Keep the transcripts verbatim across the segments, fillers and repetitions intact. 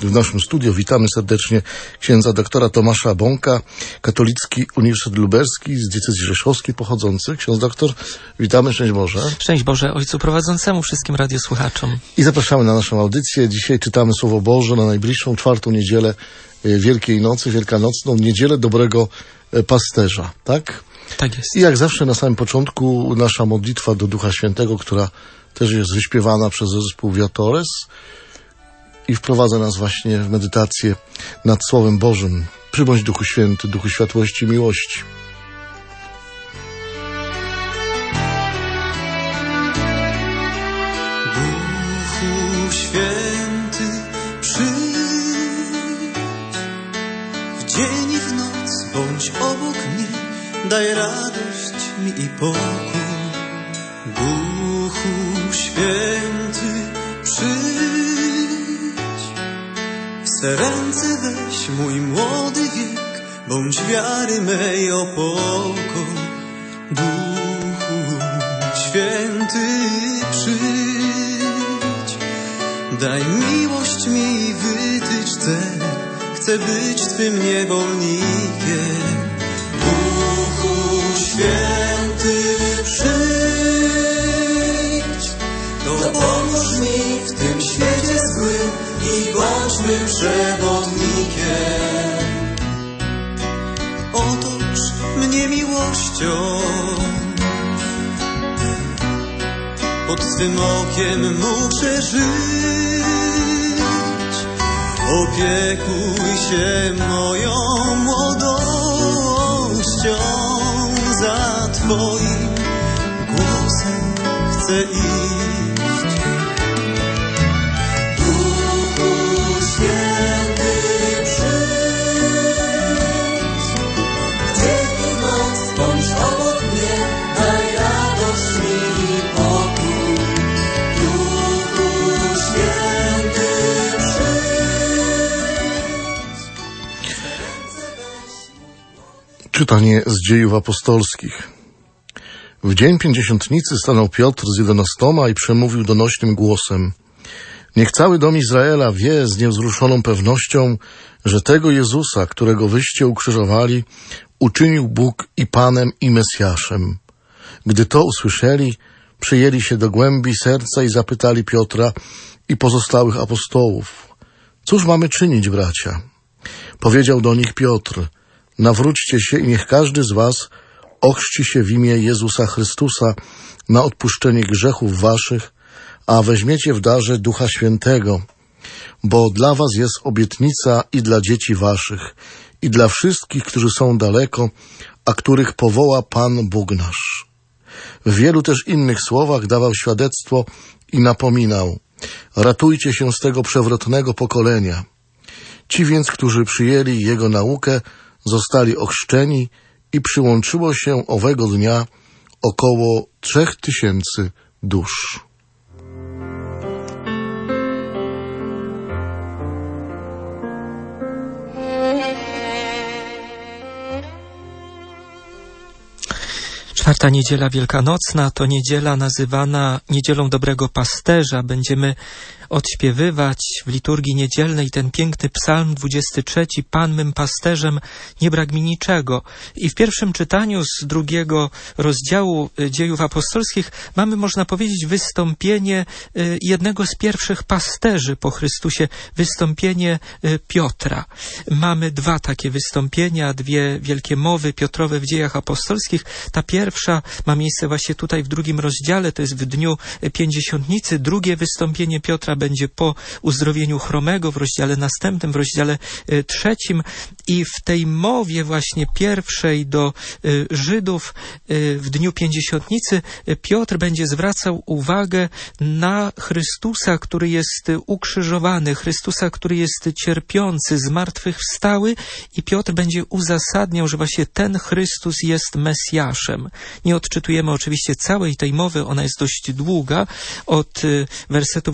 w naszym studiu witamy serdecznie księdza doktora Tomasza Bąka, Katolicki Uniwersytet Lubelski z diecezji rzeszowskiej pochodzący. Ksiądz doktor, witamy, szczęść Boże. Szczęść Boże ojcu prowadzącemu, wszystkim radiosłuchaczom. I zapraszamy na naszą audycję. Dzisiaj czytamy Słowo Boże na najbliższą czwartą niedzielę Wielkiej Nocy, Wielkanocną, niedzielę Dobrego Pasterza, tak? Tak jest. I jak zawsze na samym początku nasza modlitwa do Ducha Świętego, która też jest wyśpiewana przez zespół Viatores i wprowadza nas właśnie w medytację nad Słowem Bożym. Przybądź Duchu Święty, Duchu Światłości i Miłości. Duchu Święty, przyjdź w dzień i w noc, bądź obok mnie, daj radość mi i pokój. Duchu Święty, przyjdź, w swe ręce weź mój młody wiek, bądź wiary mej opoką. Duchu Święty, przyjdź, daj miłość mi, wytycz cel, chcę być Twym niewolnikiem. Duchu Święty, przyjdź, dopomóż mi w tym świecie złym i bądź mym przewodnikiem. Otocz mnie miłością, pod Twym okiem muszę żyć. Opiekuj się moją młodością, za Twoim głosem chcę iść. Duchu Święty, przyjdź, w dzień i w noc bądź obok mnie, daj radość mi i pokój. Duchu Święty, Czytanie z Dziejów Apostolskich. W dzień Pięćdziesiątnicy stanął Piotr z jedenastoma i przemówił donośnym głosem: niech cały dom Izraela wie z niewzruszoną pewnością, że tego Jezusa, którego wyście ukrzyżowali, uczynił Bóg i Panem i Mesjaszem. Gdy to usłyszeli, przyjęli się do głębi serca i zapytali Piotra i pozostałych apostołów: cóż mamy czynić, bracia? Powiedział do nich Piotr: nawróćcie się i niech każdy z was ochrzci się w imię Jezusa Chrystusa na odpuszczenie grzechów waszych, a weźmiecie w darze Ducha Świętego, bo dla was jest obietnica i dla dzieci waszych, i dla wszystkich, którzy są daleko, a których powoła Pan Bóg nasz. W wielu też innych słowach dawał świadectwo i napominał: ratujcie się z tego przewrotnego pokolenia. Ci więc, którzy przyjęli Jego naukę, zostali ochrzczeni i przyłączyło się owego dnia około trzech tysięcy dusz. Czwarta niedziela wielkanocna to niedziela nazywana Niedzielą Dobrego Pasterza. Będziemy odśpiewywać w liturgii niedzielnej ten piękny psalm dwudziesty trzeci: Pan mym pasterzem, nie brak mi niczego. I w pierwszym czytaniu z drugiego rozdziału Dziejów Apostolskich mamy, można powiedzieć, wystąpienie jednego z pierwszych pasterzy po Chrystusie, wystąpienie Piotra. Mamy dwa takie wystąpienia, dwie wielkie mowy Piotrowe w Dziejach Apostolskich. Ta pierwsza ma miejsce właśnie tutaj w drugim rozdziale, to jest w dniu Pięćdziesiątnicy. Drugie wystąpienie Piotra będzie po uzdrowieniu chromego w rozdziale następnym, w rozdziale y, trzecim. I w tej mowie właśnie pierwszej do y, Żydów y, w dniu Pięćdziesiątnicy y, Piotr będzie zwracał uwagę na Chrystusa, który jest y, ukrzyżowany, Chrystusa, który jest cierpiący, zmartwychwstały, i Piotr będzie uzasadniał, że właśnie ten Chrystus jest Mesjaszem. Nie odczytujemy oczywiście całej tej mowy, ona jest dość długa, od y, wersetu właściwie czternastego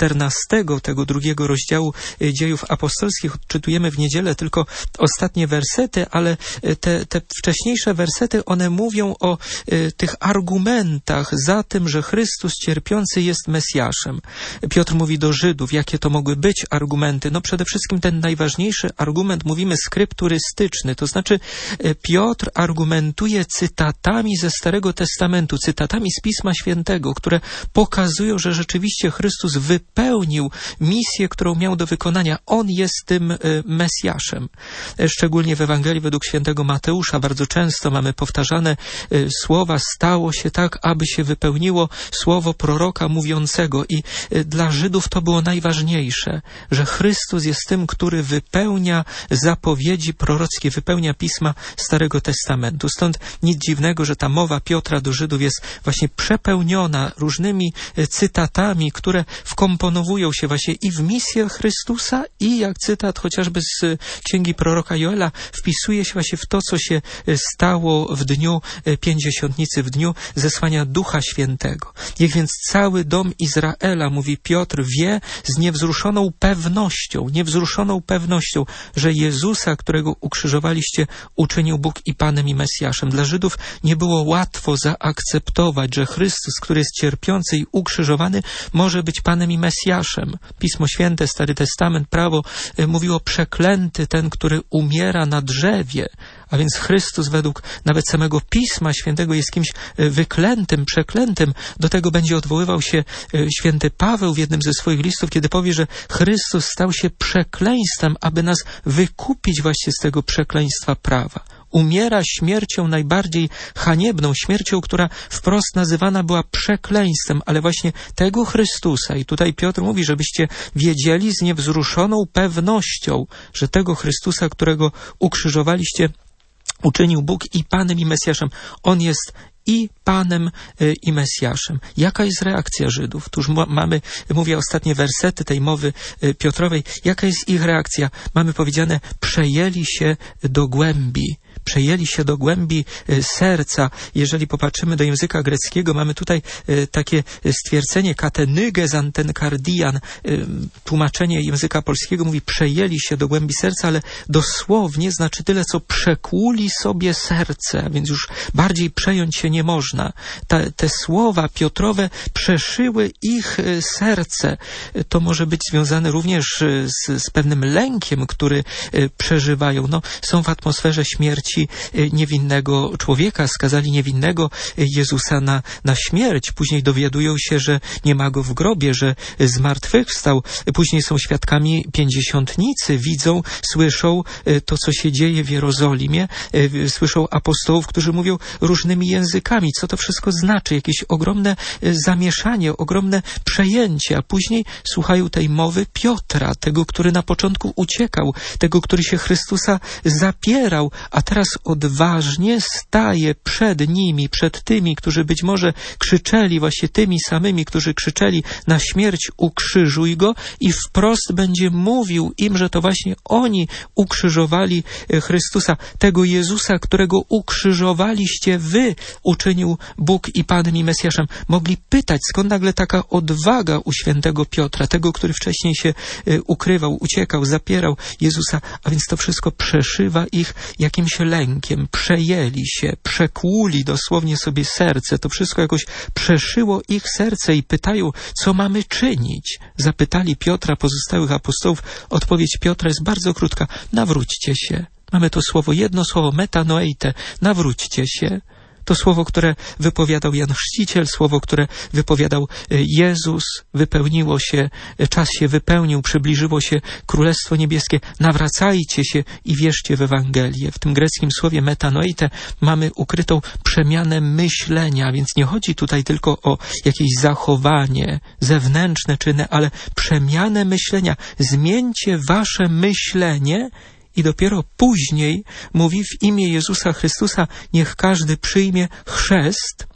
czternastego, tego drugiego rozdziału Dziejów Apostolskich. Odczytujemy w niedzielę tylko ostatnie wersety, ale te, te wcześniejsze wersety, one mówią o y, tych argumentach za tym, że Chrystus cierpiący jest Mesjaszem. Piotr mówi do Żydów, jakie to mogły być argumenty. No przede wszystkim ten najważniejszy argument, mówimy skrypturystyczny, to znaczy y, Piotr argumentuje cytatami ze Starego Testamentu, cytatami z Pisma Świętego, które pokazują, że rzeczywiście Chrystus wypełnił misję, którą miał do wykonania. On jest tym y, Mesjaszem. Szczególnie w Ewangelii według świętego Mateusza bardzo często mamy powtarzane y, słowa stało się tak, aby się wypełniło słowo proroka mówiącego i y, dla Żydów to było najważniejsze, że Chrystus jest tym, który wypełnia zapowiedzi prorockie, wypełnia Pisma Starego Testamentu. Stąd nic dziwnego, że ta mowa Piotra do Żydów jest właśnie przepełniona różnymi y, cytatami, które wkomponowują się właśnie i w misję Chrystusa i jak cytat chociażby z y, księgi proroka Joela wpisuje się właśnie w to, co się stało w dniu Pięćdziesiątnicy, w dniu zesłania Ducha Świętego. Niech więc cały dom Izraela, mówi Piotr, wie z niewzruszoną pewnością, niewzruszoną pewnością, że Jezusa, którego ukrzyżowaliście, uczynił Bóg i Panem i Mesjaszem. Dla Żydów nie było łatwo zaakceptować, że Chrystus, który jest cierpiący i ukrzyżowany, może być Panem i Mesjaszem. Pismo Święte, Stary Testament, prawo mówiło przeklęty ten, który umiera na drzewie, a więc Chrystus według nawet samego Pisma Świętego jest kimś wyklętym, przeklętym. Do tego będzie odwoływał się święty Paweł w jednym ze swoich listów, kiedy powie, że Chrystus stał się przekleństwem, aby nas wykupić właśnie z tego przekleństwa prawa. Umiera śmiercią najbardziej haniebną, śmiercią, która wprost nazywana była przekleństwem, ale właśnie tego Chrystusa. I tutaj Piotr mówi, żebyście wiedzieli z niewzruszoną pewnością, że tego Chrystusa, którego ukrzyżowaliście, uczynił Bóg i Panem i Mesjaszem. On jest i Panem y, i Mesjaszem. Jaka jest reakcja Żydów? Tu już mamy, mówię ostatnie wersety tej mowy y, Piotrowej. Jaka jest ich reakcja? Mamy powiedziane, przejęli się do głębi. Przejęli się do głębi y, serca. Jeżeli popatrzymy do języka greckiego, mamy tutaj y, takie stwierdzenie katenyges antenkardian. Y, tłumaczenie języka polskiego mówi przejęli się do głębi serca, ale dosłownie znaczy tyle, co przekłuli sobie serce, więc już bardziej przejąć się nie można. Ta, te słowa Piotrowe przeszyły ich y, serce. To może być związane również z, z pewnym lękiem, który y, przeżywają. No, są w atmosferze śmierci niewinnego człowieka, skazali niewinnego Jezusa na, na śmierć. Później dowiadują się, że nie ma go w grobie, że zmartwychwstał. Później są świadkami Pięćdziesiątnicy, widzą, słyszą to, co się dzieje w Jerozolimie, słyszą apostołów, którzy mówią różnymi językami. Co to wszystko znaczy? Jakieś ogromne zamieszanie, ogromne przejęcie, a później słuchają tej mowy Piotra, tego, który na początku uciekał, tego, który się Chrystusa zapierał, a teraz odważnie staje przed nimi, przed tymi, którzy być może krzyczeli, właśnie tymi samymi, którzy krzyczeli na śmierć ukrzyżuj go i wprost będzie mówił im, że to właśnie oni ukrzyżowali Chrystusa, tego Jezusa, którego ukrzyżowaliście wy, uczynił Bóg i Panem i Mesjaszem. Mogli pytać, skąd nagle taka odwaga u świętego Piotra, tego, który wcześniej się ukrywał, uciekał, zapierał Jezusa, a więc to wszystko przeszywa ich jakimś lękiem, przejęli się, przekłuli dosłownie sobie serce, to wszystko jakoś przeszyło ich serce i pytają, co mamy czynić? Zapytali Piotra, pozostałych apostołów. Odpowiedź Piotra jest bardzo krótka. Nawróćcie się. Mamy to słowo, jedno słowo, metanoeite. Nawróćcie się. To słowo, które wypowiadał Jan Chrzciciel, słowo, które wypowiadał Jezus, wypełniło się, czas się wypełnił, przybliżyło się Królestwo Niebieskie. Nawracajcie się i wierzcie w Ewangelię. W tym greckim słowie metanoite mamy ukrytą przemianę myślenia, więc nie chodzi tutaj tylko o jakieś zachowanie, zewnętrzne czyny, ale przemianę myślenia. Zmieńcie wasze myślenie. I dopiero później mówi w imię Jezusa Chrystusa, niech każdy przyjmie chrzest,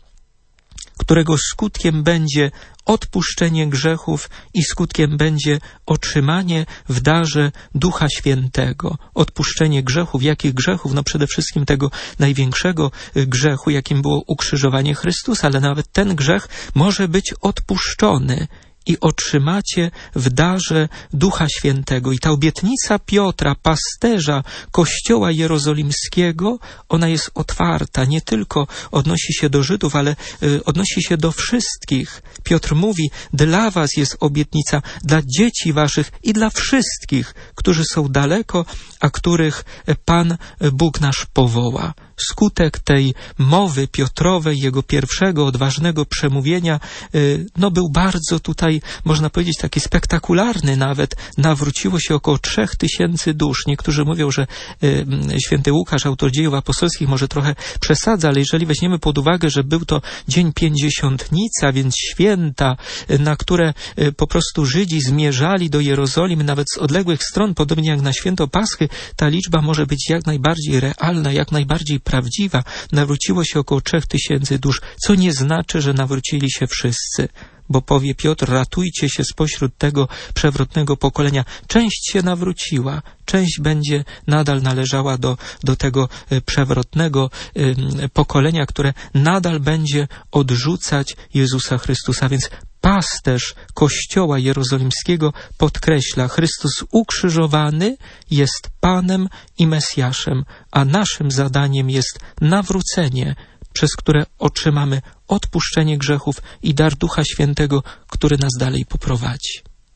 którego skutkiem będzie odpuszczenie grzechów i skutkiem będzie otrzymanie w darze Ducha Świętego. Odpuszczenie grzechów. Jakich grzechów? No przede wszystkim tego największego grzechu, jakim było ukrzyżowanie Chrystusa, ale nawet ten grzech może być odpuszczony. i otrzymacie w darze Ducha Świętego. I ta obietnica Piotra, pasterza Kościoła Jerozolimskiego, ona jest otwarta, nie tylko odnosi się do Żydów, ale y, odnosi się do wszystkich. Piotr mówi, dla was jest obietnica, dla dzieci waszych i dla wszystkich, którzy są daleko, a których Pan Bóg nasz powoła. Skutek tej mowy Piotrowej, jego pierwszego odważnego przemówienia, no był bardzo tutaj, można powiedzieć, taki spektakularny nawet. Nawróciło się około trzech tysięcy dusz. Niektórzy mówią, że święty Łukasz, autor dziejów apostolskich, może trochę przesadza, ale jeżeli weźmiemy pod uwagę, że był to dzień Pięćdziesiątnica, więc święta, na które po prostu Żydzi zmierzali do Jerozolimy, nawet z odległych stron, podobnie jak na święto Paschy, ta liczba może być jak najbardziej realna, jak najbardziej prawdziwa. Nawróciło się około trzech tysięcy dusz, co nie znaczy, że nawrócili się wszyscy. Bo powie Piotr, ratujcie się spośród tego przewrotnego pokolenia. Część się nawróciła, część będzie nadal należała do, do tego przewrotnego y, pokolenia, które nadal będzie odrzucać Jezusa Chrystusa. Więc pasterz Kościoła Jerozolimskiego podkreśla, Chrystus ukrzyżowany jest Panem i Mesjaszem, a naszym zadaniem jest nawrócenie, przez które otrzymamy odpuszczenie grzechów i dar Ducha Świętego, który nas dalej poprowadzi.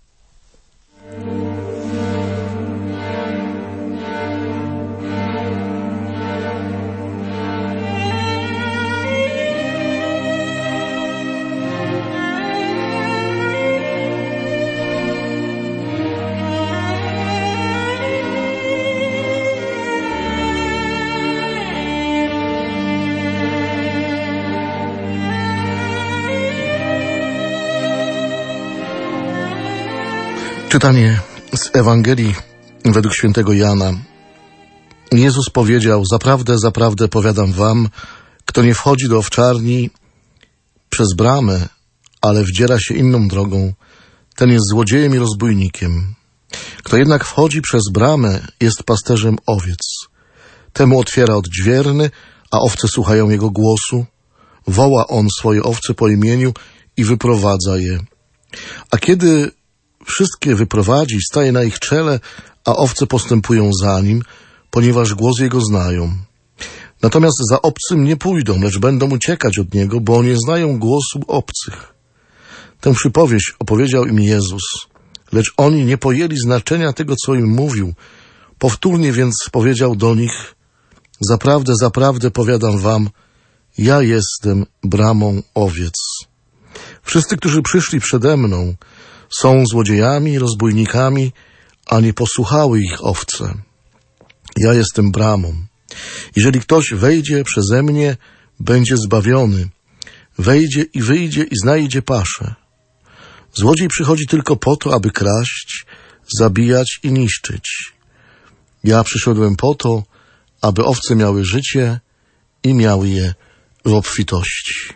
Czytanie z Ewangelii według świętego Jana. Jezus powiedział, zaprawdę, zaprawdę powiadam wam, kto nie wchodzi do owczarni przez bramę, ale wdziera się inną drogą, ten jest złodziejem i rozbójnikiem. Kto jednak wchodzi przez bramę, jest pasterzem owiec. Temu otwiera odźwierny, a owce słuchają jego głosu. Woła on swoje owce po imieniu i wyprowadza je. A kiedy wszystkie wyprowadzi, staje na ich czele, a owce postępują za nim, ponieważ głos jego znają. Natomiast za obcym nie pójdą, lecz będą uciekać od niego, bo nie znają głosu obcych. Tę przypowieść opowiedział im Jezus, lecz oni nie pojęli znaczenia tego, co im mówił. Powtórnie więc powiedział do nich, zaprawdę, zaprawdę powiadam wam, ja jestem bramą owiec. Wszyscy, którzy przyszli przede mną, są złodziejami i rozbójnikami, a nie posłuchały ich owce. Ja jestem bramą. Jeżeli ktoś wejdzie przeze mnie, będzie zbawiony. Wejdzie i wyjdzie i znajdzie paszę. Złodziej przychodzi tylko po to, aby kraść, zabijać i niszczyć. Ja przyszedłem po to, aby owce miały życie i miały je w obfitości.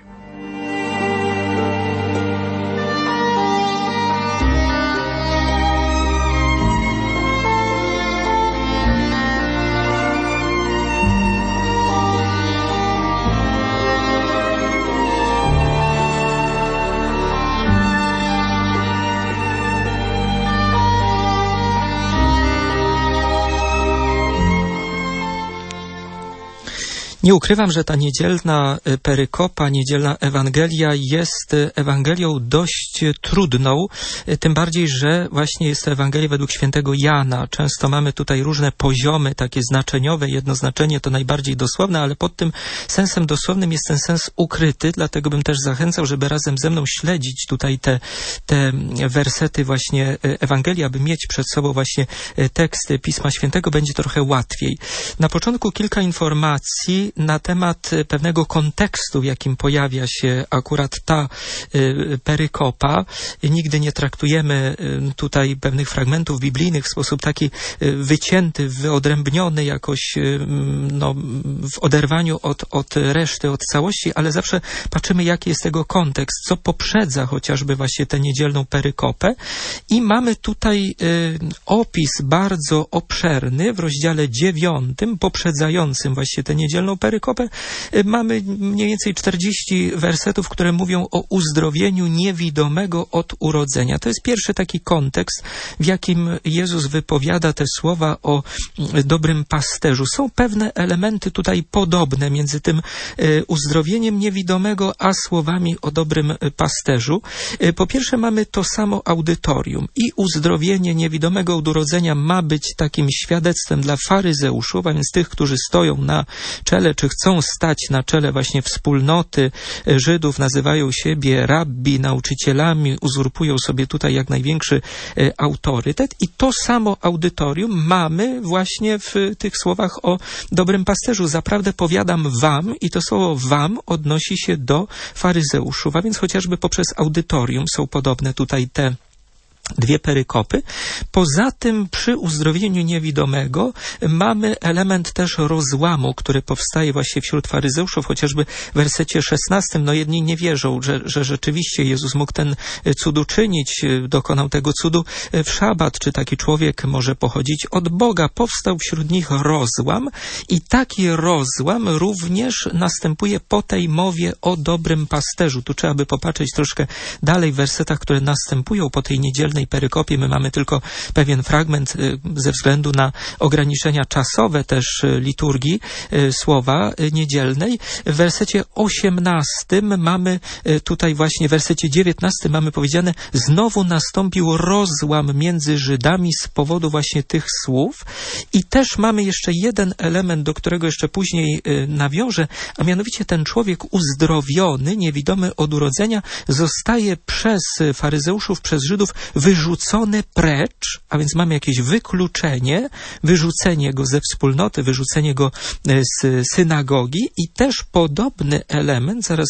Nie ukrywam, że ta niedzielna perykopa, niedzielna Ewangelia jest Ewangelią dość trudną, tym bardziej, że właśnie jest to Ewangelia według świętego Jana. Często mamy tutaj różne poziomy, takie znaczeniowe, jedno znaczenie to najbardziej dosłowne, ale pod tym sensem dosłownym jest ten sens ukryty, dlatego bym też zachęcał, żeby razem ze mną śledzić tutaj te, te wersety właśnie Ewangelii, aby mieć przed sobą właśnie teksty Pisma Świętego, będzie trochę łatwiej. Na początku kilka informacji na temat pewnego kontekstu, w jakim pojawia się akurat ta y, perykopa. Nigdy nie traktujemy y, tutaj pewnych fragmentów biblijnych w sposób taki y, wycięty, wyodrębniony jakoś y, no, w oderwaniu od, od reszty, od całości, ale zawsze patrzymy, jaki jest tego kontekst, co poprzedza chociażby właśnie tę niedzielną perykopę. I mamy tutaj y, opis bardzo obszerny w rozdziale dziewiątym, poprzedzającym właśnie tę niedzielną perykopę mamy mniej więcej czterdzieści wersetów, które mówią o uzdrowieniu niewidomego od urodzenia. To jest pierwszy taki kontekst, w jakim Jezus wypowiada te słowa o dobrym pasterzu. Są pewne elementy tutaj podobne między tym uzdrowieniem niewidomego, a słowami o dobrym pasterzu. Po pierwsze mamy to samo audytorium i uzdrowienie niewidomego od urodzenia ma być takim świadectwem dla faryzeuszów, a więc tych, którzy stoją na czele, czy chcą stać na czele właśnie wspólnoty Żydów, nazywają siebie rabbi, nauczycielami, uzurpują sobie tutaj jak największy autorytet i to samo audytorium mamy właśnie w tych słowach o dobrym pasterzu. Zaprawdę powiadam wam, i to słowo wam odnosi się do faryzeuszów, a więc chociażby poprzez audytorium są podobne tutaj te dwie perykopy. Poza tym przy uzdrowieniu niewidomego mamy element też rozłamu, który powstaje właśnie wśród faryzeuszów, chociażby w wersecie szesnastym. No jedni nie wierzą, że, że rzeczywiście Jezus mógł ten cud uczynić, dokonał tego cudu w szabat, czy taki człowiek może pochodzić od Boga. Powstał wśród nich rozłam i taki rozłam również następuje po tej mowie o dobrym pasterzu. Tu trzeba by popatrzeć troszkę dalej w wersetach, które następują po tej niedzielnej perykopie. My mamy tylko pewien fragment ze względu na ograniczenia czasowe też liturgii słowa niedzielnej. W wersecie osiemnastym mamy tutaj właśnie, w wersecie dziewiętnastym mamy powiedziane: znowu nastąpił rozłam między Żydami z powodu właśnie tych słów. I też mamy jeszcze jeden element, do którego jeszcze później nawiążę, a mianowicie ten człowiek uzdrowiony, niewidomy od urodzenia, zostaje przez faryzeuszów, przez Żydów wyrzucony precz, a więc mamy jakieś wykluczenie, wyrzucenie go ze wspólnoty, wyrzucenie go z synagogi i też podobny element, zaraz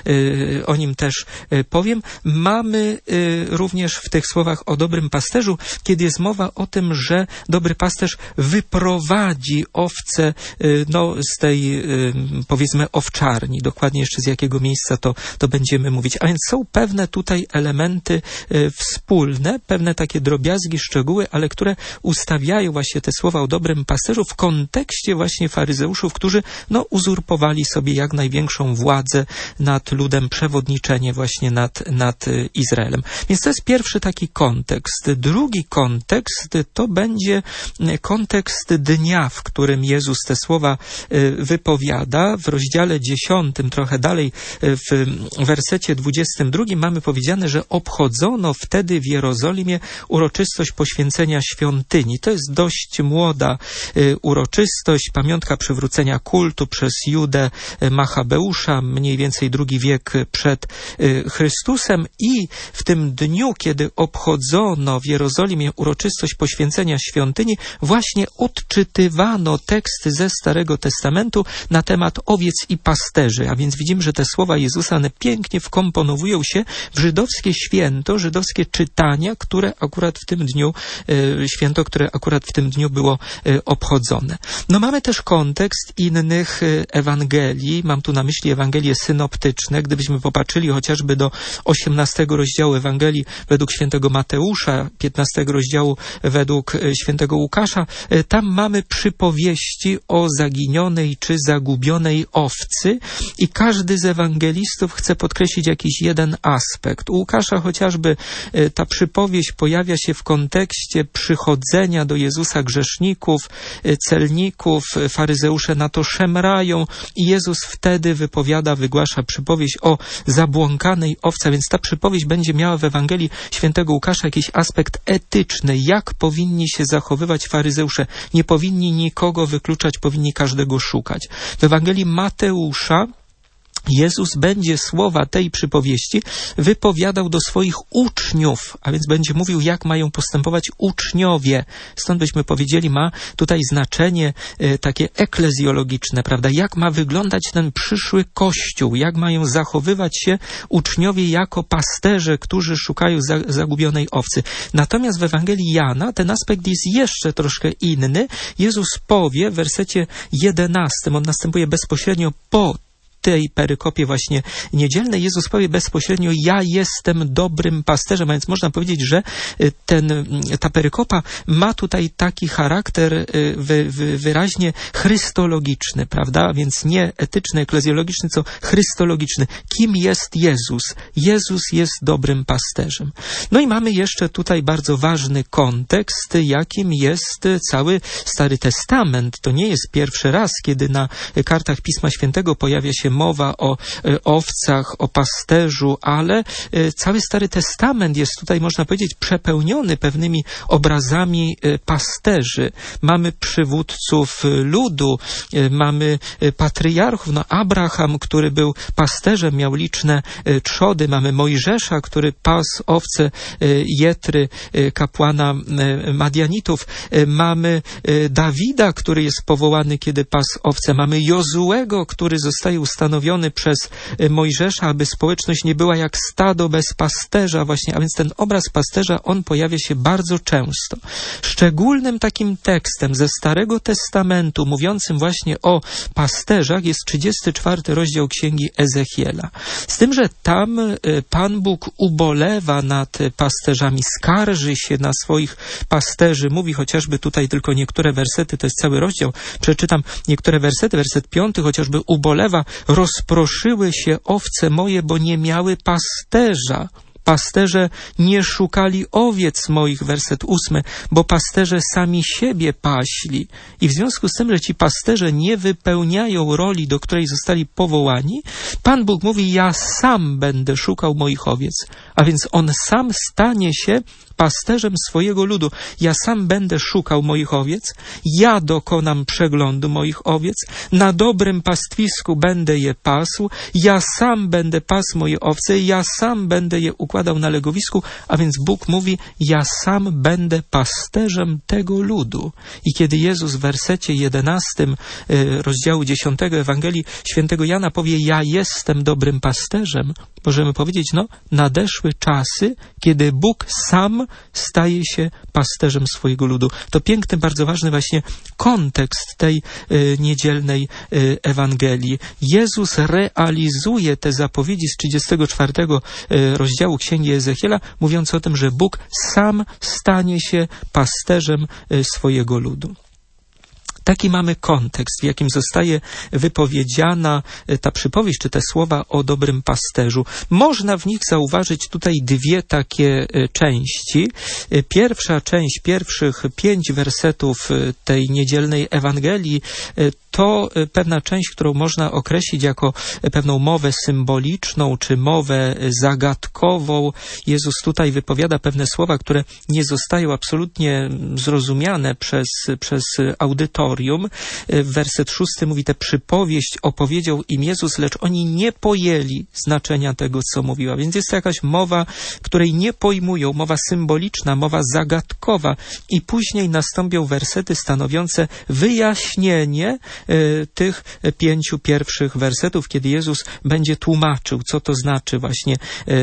y, o nim też y, powiem, mamy y, również w tych słowach o dobrym pasterzu, kiedy jest mowa o tym, że dobry pasterz wyprowadzi owce y, no, z tej y, powiedzmy owczarni, dokładnie jeszcze z jakiego miejsca to, to będziemy mówić. A więc są pewne tutaj elementy y, wspólne, pewne takie drobiazgi, szczegóły, ale które ustawiają właśnie te słowa o dobrym pasterzu w kontekście właśnie faryzeuszów, którzy no uzurpowali sobie jak największą władzę nad ludem, przewodniczenie właśnie nad, nad Izraelem. Więc to jest pierwszy taki kontekst. Drugi kontekst to będzie kontekst dnia, w którym Jezus te słowa wypowiada. W rozdziale dziesiątym, trochę dalej w wersecie dwudziestym drugim mamy powiedziane, że obchodzono wtedy w Jerozolimie uroczystość poświęcenia świątyni. To jest dość młoda y, uroczystość, pamiątka przywrócenia kultu przez Judę Machabeusza, mniej więcej drugi wiek przed y, Chrystusem i w tym dniu, kiedy obchodzono w Jerozolimie uroczystość poświęcenia świątyni, właśnie odczytywano teksty ze Starego Testamentu na temat owiec i pasterzy, a więc widzimy, że te słowa Jezusa, one pięknie wkomponowują się w żydowskie święto, żydowskie czytania, które akurat w tym dniu, święto, które akurat w tym dniu było obchodzone. No mamy też kontekst innych Ewangelii, mam tu na myśli Ewangelie synoptyczne. Gdybyśmy popatrzyli chociażby do osiemnastego rozdziału Ewangelii według świętego Mateusza, piętnastego rozdziału według świętego Łukasza, tam mamy przypowieści o zaginionej czy zagubionej owcy i każdy z ewangelistów chce podkreślić jakiś jeden aspekt. U Łukasza chociażby ta przypowieść pojawia się w kontekście przychodzenia do Jezusa grzeszników, celników, faryzeusze na to szemrają i Jezus wtedy wypowiada, wygłasza przypowieść o zabłąkanej owcy, więc ta przypowieść będzie miała w Ewangelii świętego Łukasza jakiś aspekt etyczny, jak powinni się zachowywać faryzeusze. Nie powinni nikogo wykluczać, powinni każdego szukać. W Ewangelii Mateusza Jezus będzie słowa tej przypowieści wypowiadał do swoich uczniów, a więc będzie mówił, jak mają postępować uczniowie. Stąd byśmy powiedzieli, ma tutaj znaczenie e, takie eklezjologiczne, prawda? Jak ma wyglądać ten przyszły Kościół, jak mają zachowywać się uczniowie jako pasterze, którzy szukają za, zagubionej owcy. Natomiast w Ewangelii Jana ten aspekt jest jeszcze troszkę inny. Jezus powie w wersecie jedenastym, on następuje bezpośrednio po tej perykopie właśnie niedzielnej Jezus powie bezpośrednio: ja jestem dobrym pasterzem, a więc można powiedzieć, że ten, ta perykopa ma tutaj taki charakter wy, wy, wyraźnie chrystologiczny, prawda? A więc nie etyczny, eklezjologiczny, co chrystologiczny. Kim jest Jezus? Jezus jest dobrym pasterzem. No i mamy jeszcze tutaj bardzo ważny kontekst, jakim jest cały Stary Testament. To nie jest pierwszy raz, kiedy na kartach Pisma Świętego pojawia się mowa o owcach, o pasterzu, ale cały Stary Testament jest tutaj, można powiedzieć, przepełniony pewnymi obrazami pasterzy. Mamy przywódców ludu, mamy patriarchów, no Abraham, który był pasterzem, miał liczne trzody, mamy Mojżesza, który pasł owce Jetry, kapłana Madianitów, mamy Dawida, który jest powołany, kiedy pasł owce, mamy Jozuego, który zostaje ustanowiony przez Mojżesza, aby społeczność nie była jak stado bez pasterza właśnie, a więc ten obraz pasterza, on pojawia się bardzo często. Szczególnym takim tekstem ze Starego Testamentu, mówiącym właśnie o pasterzach, jest trzydziesty czwarty rozdział Księgi Ezechiela. Z tym, że tam Pan Bóg ubolewa nad pasterzami, skarży się na swoich pasterzy, mówi chociażby tutaj tylko niektóre wersety, to jest cały rozdział, przeczytam niektóre wersety, werset piąty chociażby: ubolewa, rozproszyły się owce moje, bo nie miały pasterza. Pasterze nie szukali owiec moich, werset ósmy, bo pasterze sami siebie paśli. I w związku z tym, że ci pasterze nie wypełniają roli, do której zostali powołani, Pan Bóg mówi: ja sam będę szukał moich owiec. A więc On sam stanie się pasterzem swojego ludu. Ja sam będę szukał moich owiec, ja dokonam przeglądu moich owiec, na dobrym pastwisku będę je pasł, ja sam będę pasł moje owce, ja sam będę je układał na legowisku, a więc Bóg mówi: ja sam będę pasterzem tego ludu. I kiedy Jezus w wersecie jedenastym rozdziału dziesiątego Ewangelii Świętego Jana powie: ja jestem dobrym pasterzem, możemy powiedzieć, no, nadeszły czasy, kiedy Bóg sam staje się pasterzem swojego ludu. To piękny, bardzo ważny właśnie kontekst tej y, niedzielnej y, Ewangelii. Jezus realizuje te zapowiedzi z trzydziestego czwartego y, rozdziału Księgi Ezechiela, mówiąc o tym, że Bóg sam stanie się pasterzem y, swojego ludu. Taki mamy kontekst, w jakim zostaje wypowiedziana ta przypowieść, czy te słowa o dobrym pasterzu. Można w nich zauważyć tutaj dwie takie części. Pierwsza część, pierwszych pięć wersetów tej niedzielnej Ewangelii to pewna część, którą można określić jako pewną mowę symboliczną, czy mowę zagadkową. Jezus tutaj wypowiada pewne słowa, które nie zostają absolutnie zrozumiane przez, przez audytorium. Werset szósty mówi: tę przypowieść opowiedział im Jezus, lecz oni nie pojęli znaczenia tego, co mówiła. Więc jest to jakaś mowa, której nie pojmują, mowa symboliczna, mowa zagadkowa. I później nastąpią wersety stanowiące wyjaśnienie tych pięciu pierwszych wersetów, kiedy Jezus będzie tłumaczył, co to znaczy właśnie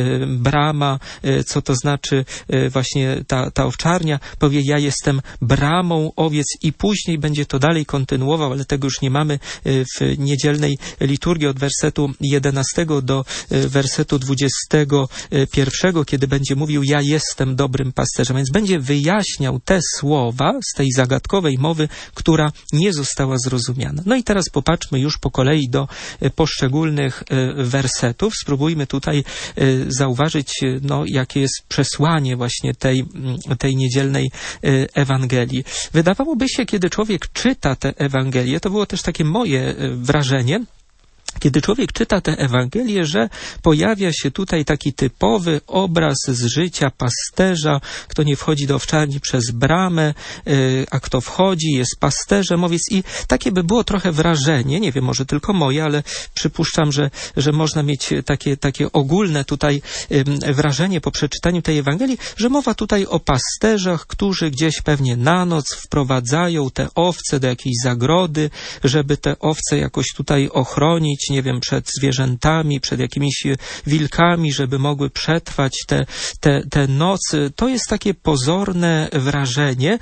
brama, co to znaczy właśnie ta, ta owczarnia. Powie: ja jestem bramą owiec, i później będzie to dalej kontynuował, ale tego już nie mamy w niedzielnej liturgii, od wersetu jedenastego do wersetu dwudziestego pierwszego, kiedy będzie mówił: ja jestem dobrym pasterzem. Więc będzie wyjaśniał te słowa z tej zagadkowej mowy, która nie została zrozumiana. No i teraz popatrzmy już po kolei do poszczególnych wersetów. Spróbujmy tutaj zauważyć, no, jakie jest przesłanie właśnie tej, tej niedzielnej Ewangelii. Wydawałoby się, kiedy człowiek czyta tę Ewangelię, to było też takie moje wrażenie, kiedy człowiek czyta tę Ewangelię, że pojawia się tutaj taki typowy obraz z życia pasterza, kto nie wchodzi do owczarni przez bramę, a kto wchodzi, jest pasterzem owiec. I takie by było trochę wrażenie, nie wiem, może tylko moje, ale przypuszczam, że, że można mieć takie, takie ogólne tutaj wrażenie po przeczytaniu tej Ewangelii, że mowa tutaj o pasterzach, którzy gdzieś pewnie na noc wprowadzają te owce do jakiejś zagrody, żeby te owce jakoś tutaj ochronić, chronić, nie wiem, przed zwierzętami, przed jakimiś wilkami, żeby mogły przetrwać te, te, te nocy. To jest takie pozorne wrażenie,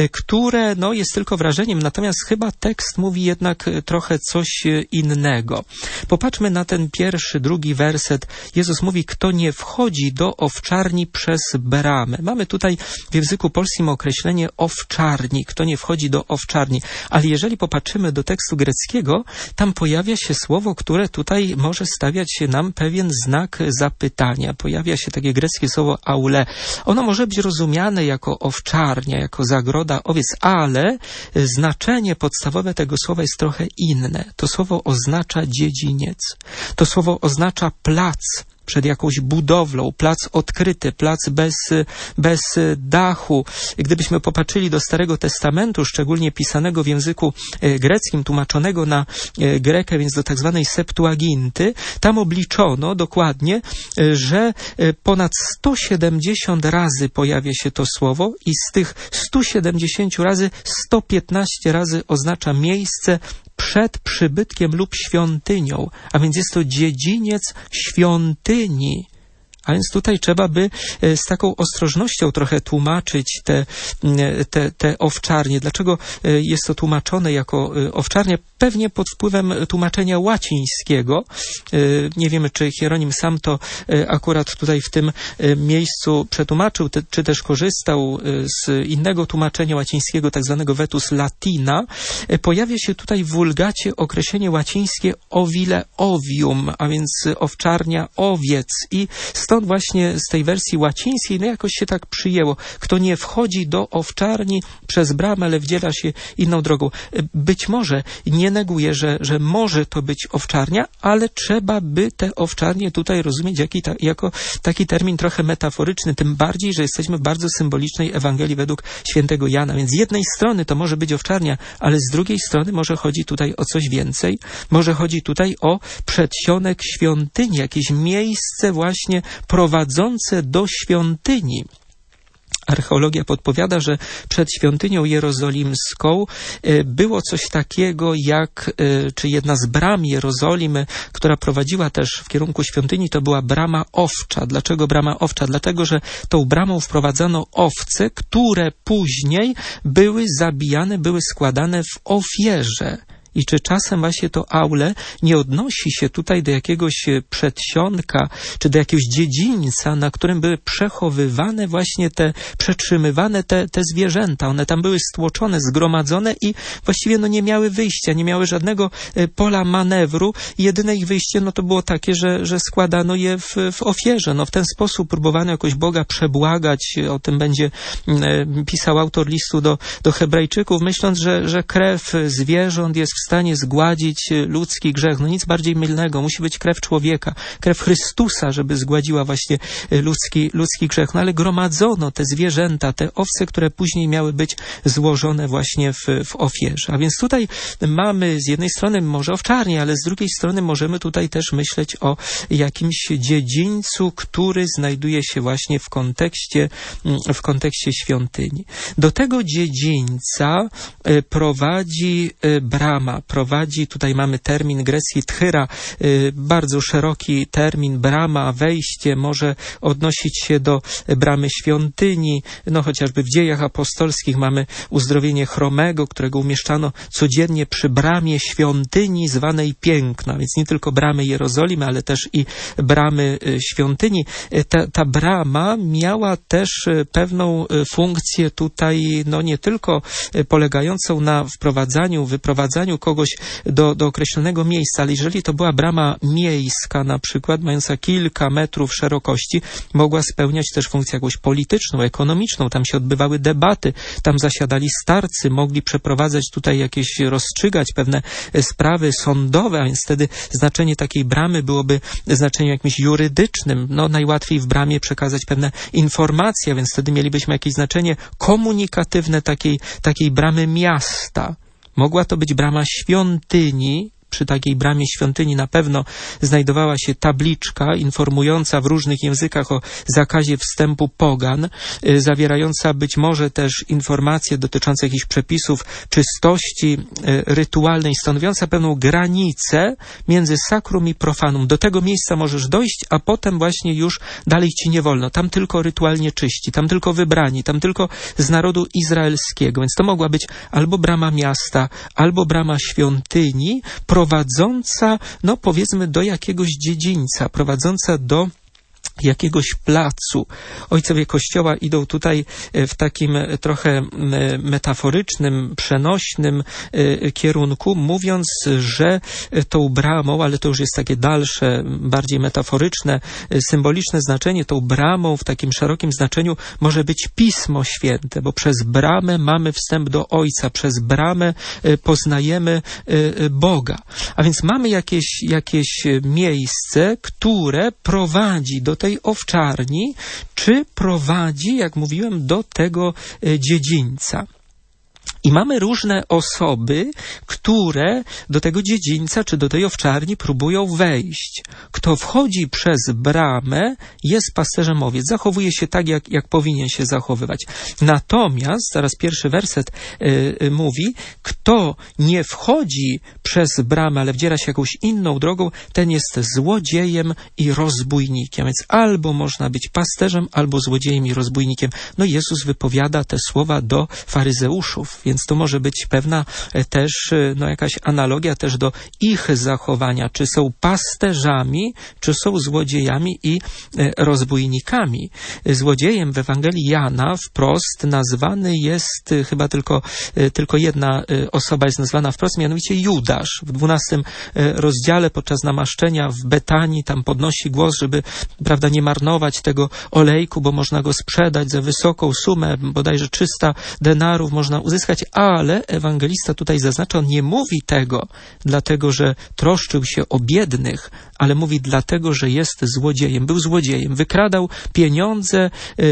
które no, jest tylko wrażeniem, natomiast chyba tekst mówi jednak trochę coś innego. Popatrzmy na ten pierwszy, drugi werset. Jezus mówi, kto nie wchodzi do owczarni przez bramę. Mamy tutaj w języku polskim określenie owczarni, kto nie wchodzi do owczarni. Ale jeżeli popatrzymy do tekstu greckiego, tam pojawia się słowo, które tutaj może stawiać się nam pewien znak zapytania. Pojawia się takie greckie słowo aule. Ono może być rozumiane jako owczarnia, jako zagroda owiec, ale znaczenie podstawowe tego słowa jest trochę inne. To słowo oznacza dziedziniec. To słowo oznacza plac przed jakąś budowlą, plac odkryty, plac bez, bez dachu. Gdybyśmy popatrzyli do Starego Testamentu, szczególnie pisanego w języku greckim, tłumaczonego na grekę, więc do tak zwanej Septuaginty, tam obliczono dokładnie, że ponad sto siedemdziesiąt razy pojawia się to słowo i z tych stu siedemdziesięciu razy sto piętnaście razy oznacza miejsce przed przybytkiem lub świątynią, a więc jest to dziedziniec świątyni. A więc tutaj trzeba by z taką ostrożnością trochę tłumaczyć te, te, te owczarnie. Dlaczego jest to tłumaczone jako owczarnia? Pewnie pod wpływem tłumaczenia łacińskiego. Nie wiemy, czy Hieronim sam to akurat tutaj w tym miejscu przetłumaczył, czy też korzystał z innego tłumaczenia łacińskiego, tak zwanego Vetus Latina. Pojawia się tutaj w wulgacie określenie łacińskie ovile ovium, a więc owczarnia owiec. I stąd właśnie z tej wersji łacińskiej, no jakoś się tak przyjęło. Kto nie wchodzi do owczarni przez bramę, ale wdziela się inną drogą. Być może nie neguję, że, że może to być owczarnia, ale trzeba by te owczarnie tutaj rozumieć jaki ta, jako taki termin trochę metaforyczny, tym bardziej, że jesteśmy w bardzo symbolicznej Ewangelii według świętego Jana. Więc z jednej strony to może być owczarnia, ale z drugiej strony może chodzi tutaj o coś więcej. Może chodzi tutaj o przedsionek świątyni, jakieś miejsce właśnie prowadzące do świątyni. Archeologia podpowiada, że przed świątynią jerozolimską było coś takiego jak, czy jedna z bram Jerozolimy, która prowadziła też w kierunku świątyni, to była brama owcza. Dlaczego brama owcza? Dlatego, że tą bramą wprowadzano owce, które później były zabijane, były składane w ofierze. I czy czasem właśnie to aule nie odnosi się tutaj do jakiegoś przedsionka, czy do jakiegoś dziedzińca, na którym były przechowywane właśnie te, przetrzymywane te, te zwierzęta. One tam były stłoczone, zgromadzone i właściwie no nie miały wyjścia, nie miały żadnego pola manewru. Jedyne ich wyjście no to było takie, że, że składano je w, w ofierze. No w ten sposób próbowano jakoś Boga przebłagać. O tym będzie pisał autor listu do, do Hebrajczyków, myśląc, że, że krew zwierząt jest w stanie zgładzić ludzki grzech. No nic bardziej mylnego. Musi być krew człowieka, krew Chrystusa, żeby zgładziła właśnie ludzki, ludzki grzech. No ale gromadzono te zwierzęta, te owce, które później miały być złożone właśnie w, w ofierze. A więc tutaj mamy z jednej strony może owczarnię, ale z drugiej strony możemy tutaj też myśleć o jakimś dziedzińcu, który znajduje się właśnie w kontekście, w kontekście świątyni. Do tego dziedzińca prowadzi brama. Prowadzi, tutaj mamy termin grecki tchyra, bardzo szeroki termin, brama, wejście, może odnosić się do bramy świątyni, no chociażby w Dziejach Apostolskich mamy uzdrowienie chromego, którego umieszczano codziennie przy bramie świątyni zwanej Piękna, więc nie tylko bramy Jerozolimy, ale też i bramy świątyni. Ta, ta brama miała też pewną funkcję tutaj, no nie tylko polegającą na wprowadzaniu, wyprowadzaniu kogoś do, do określonego miejsca, ale jeżeli to była brama miejska, na przykład mająca kilka metrów szerokości, mogła spełniać też funkcję jakąś polityczną, ekonomiczną. Tam się odbywały debaty, tam zasiadali starcy, mogli przeprowadzać tutaj jakieś, rozstrzygać pewne sprawy sądowe, a więc wtedy znaczenie takiej bramy byłoby znaczeniem jakimś jurydycznym. No najłatwiej w bramie przekazać pewne informacje, a więc wtedy mielibyśmy jakieś znaczenie komunikatywne takiej, takiej bramy miasta. Mogła to być brama świątyni, przy takiej bramie świątyni na pewno znajdowała się tabliczka informująca w różnych językach o zakazie wstępu pogan, zawierająca być może też informacje dotyczące jakichś przepisów czystości rytualnej, stanowiąca pewną granicę między sakrum i profanum. Do tego miejsca możesz dojść, a potem właśnie już dalej ci nie wolno. Tam tylko rytualnie czyści, tam tylko wybrani, tam tylko z narodu izraelskiego. Więc to mogła być albo brama miasta, albo brama świątyni, prowadząca, no powiedzmy, do jakiegoś dziedzińca, prowadząca do jakiegoś placu. Ojcowie Kościoła idą tutaj w takim trochę metaforycznym, przenośnym kierunku, mówiąc, że tą bramą, ale to już jest takie dalsze, bardziej metaforyczne, symboliczne znaczenie, tą bramą w takim szerokim znaczeniu może być Pismo Święte, bo przez bramę mamy wstęp do Ojca, przez bramę poznajemy Boga. A więc mamy jakieś, jakieś miejsce, które prowadzi do tej owczarni, czy prowadzi, jak mówiłem, do tego dziedzińca. I mamy różne osoby, które do tego dziedzińca czy do tej owczarni próbują wejść. Kto wchodzi przez bramę, jest pasterzem owiec. Zachowuje się tak, jak, jak powinien się zachowywać. Natomiast, zaraz pierwszy werset yy, mówi, kto nie wchodzi przez bramę, ale wdziera się jakąś inną drogą, ten jest złodziejem i rozbójnikiem. Więc albo można być pasterzem, albo złodziejem i rozbójnikiem. No Jezus wypowiada te słowa do faryzeuszów, więc to może być pewna też, no jakaś analogia też do ich zachowania, czy są pasterzami, czy są złodziejami i rozbójnikami. Złodziejem w Ewangelii Jana wprost nazwany jest, chyba tylko, tylko jedna osoba jest nazwana wprost, mianowicie Judasz. W dwunastym rozdziale podczas namaszczenia w Betanii tam podnosi głos, żeby, prawda, nie marnować tego olejku, bo można go sprzedać za wysoką sumę, bodajże trzysta denarów można uzyskać, ale ewangelista tutaj zaznacza, on nie mówi tego dlatego, że troszczył się o biednych, ale mówi dlatego, że jest złodziejem. Był złodziejem, wykradał pieniądze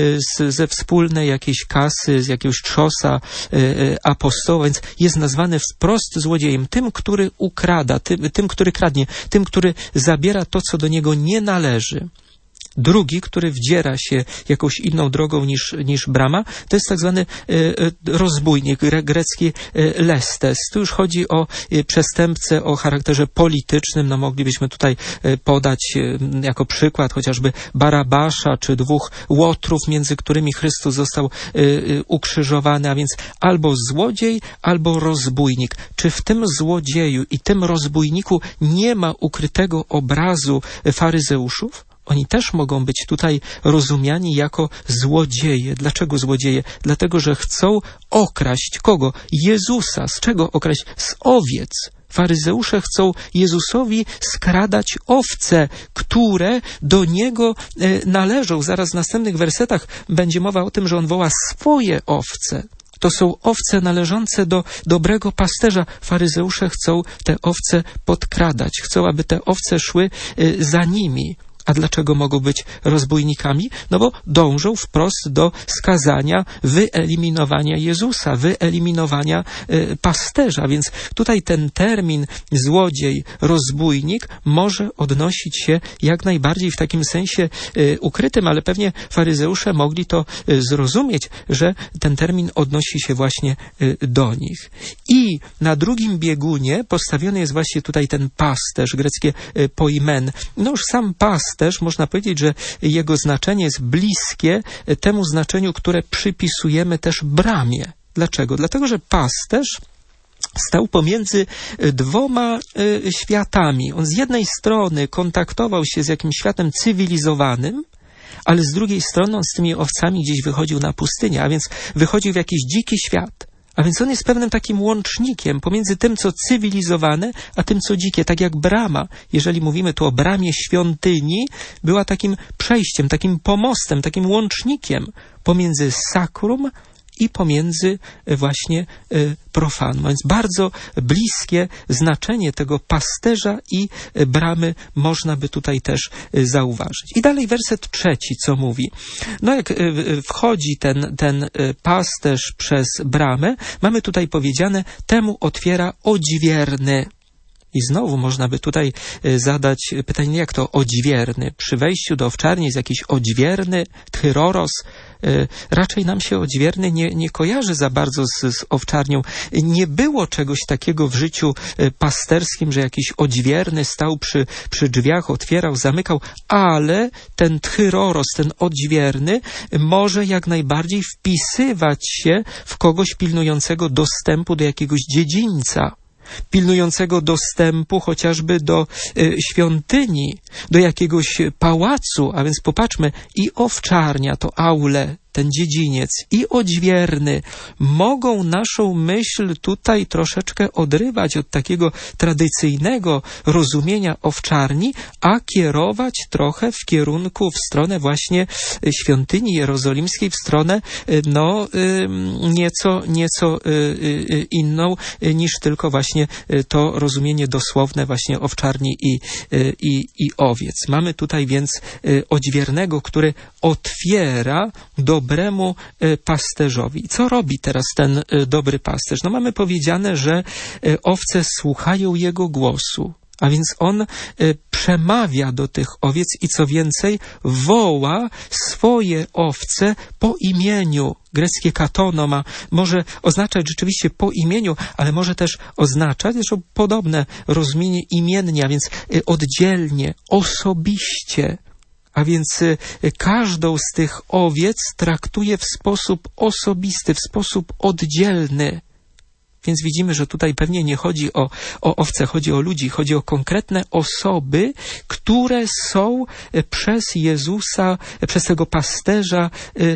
z, ze wspólnej jakiejś kasy, z jakiegoś trzosa apostoła, więc jest nazwany wprost złodziejem. Tym, który ukrada, tym, tym, który kradnie, tym, który zabiera to, co do niego nie należy. Drugi, który wdziera się jakąś inną drogą niż, niż brama, to jest tak zwany e, rozbójnik, gre, grecki e, lestes. Tu już chodzi o e, przestępcę o charakterze politycznym. No moglibyśmy tutaj e, podać e, jako przykład chociażby Barabasza, czy dwóch łotrów, między którymi Chrystus został e, e, ukrzyżowany, a więc albo złodziej, albo rozbójnik. Czy w tym złodzieju i tym rozbójniku nie ma ukrytego obrazu faryzeuszów? Oni też mogą być tutaj rozumiani jako złodzieje. Dlaczego złodzieje? Dlatego, że chcą okraść kogo? Jezusa. Z czego okraść? Z owiec. Faryzeusze chcą Jezusowi skradać owce, które do Niego e, należą. Zaraz w następnych wersetach będzie mowa o tym, że On woła swoje owce. To są owce należące do dobrego pasterza. Faryzeusze chcą te owce podkradać. Chcą, aby te owce szły e, za nimi. A dlaczego mogą być rozbójnikami? No bo dążą wprost do skazania, wyeliminowania Jezusa, wyeliminowania y, pasterza. Więc tutaj ten termin złodziej, rozbójnik może odnosić się jak najbardziej w takim sensie y, ukrytym, ale pewnie faryzeusze mogli to y, zrozumieć, że ten termin odnosi się właśnie y, do nich. I na drugim biegunie postawiony jest właśnie tutaj ten pasterz, greckie y, poimen. No już sam pasterz, też można powiedzieć, że jego znaczenie jest bliskie temu znaczeniu, które przypisujemy też bramie. Dlaczego? Dlatego, że pasterz stał pomiędzy dwoma y, światami. On z jednej strony kontaktował się z jakimś światem cywilizowanym, ale z drugiej strony on z tymi owcami gdzieś wychodził na pustynię, a więc wychodził w jakiś dziki świat. A więc on jest pewnym takim łącznikiem pomiędzy tym, co cywilizowane, a tym, co dzikie. Tak jak brama, jeżeli mówimy tu o bramie świątyni, była takim przejściem, takim pomostem, takim łącznikiem pomiędzy sakrum i pomiędzy właśnie profaną. Więc bardzo bliskie znaczenie tego pasterza i bramy można by tutaj też zauważyć. I dalej werset trzeci, co mówi? No jak wchodzi ten, ten pasterz przez bramę, mamy tutaj powiedziane, temu otwiera odźwierny. I znowu można by tutaj zadać pytanie, jak to odźwierny? Przy wejściu do owczarni jest jakiś odźwierny, thyroros. Raczej nam się odźwierny nie, nie kojarzy za bardzo z, z owczarnią. Nie było czegoś takiego w życiu pasterskim, że jakiś odźwierny stał przy, przy drzwiach, otwierał, zamykał, ale ten thyroros, ten odźwierny może jak najbardziej wpisywać się w kogoś pilnującego dostępu do jakiegoś dziedzińca, pilnującego dostępu chociażby do y, świątyni, do jakiegoś pałacu, a więc popatrzmy, i owczarnia, to aule, ten dziedziniec, i odźwierny mogą naszą myśl tutaj troszeczkę odrywać od takiego tradycyjnego rozumienia owczarni, a kierować trochę w kierunku, w stronę właśnie świątyni jerozolimskiej, w stronę no nieco, nieco inną niż tylko właśnie to rozumienie dosłowne właśnie owczarni i, i, i owiec. Mamy tutaj więc odźwiernego, który otwiera do dobremu pasterzowi. Co robi teraz ten dobry pasterz? No mamy powiedziane, że owce słuchają jego głosu, a więc on przemawia do tych owiec i co więcej woła swoje owce po imieniu. Greckie katono ma, może oznaczać rzeczywiście po imieniu, ale może też oznaczać, zresztą podobne rozumienie imiennie, a więc oddzielnie, osobiście. A więc każdą z tych owiec traktuje w sposób osobisty, w sposób oddzielny. Więc widzimy, że tutaj pewnie nie chodzi o, o owce, chodzi o ludzi, chodzi o konkretne osoby, które są przez Jezusa, przez tego pasterza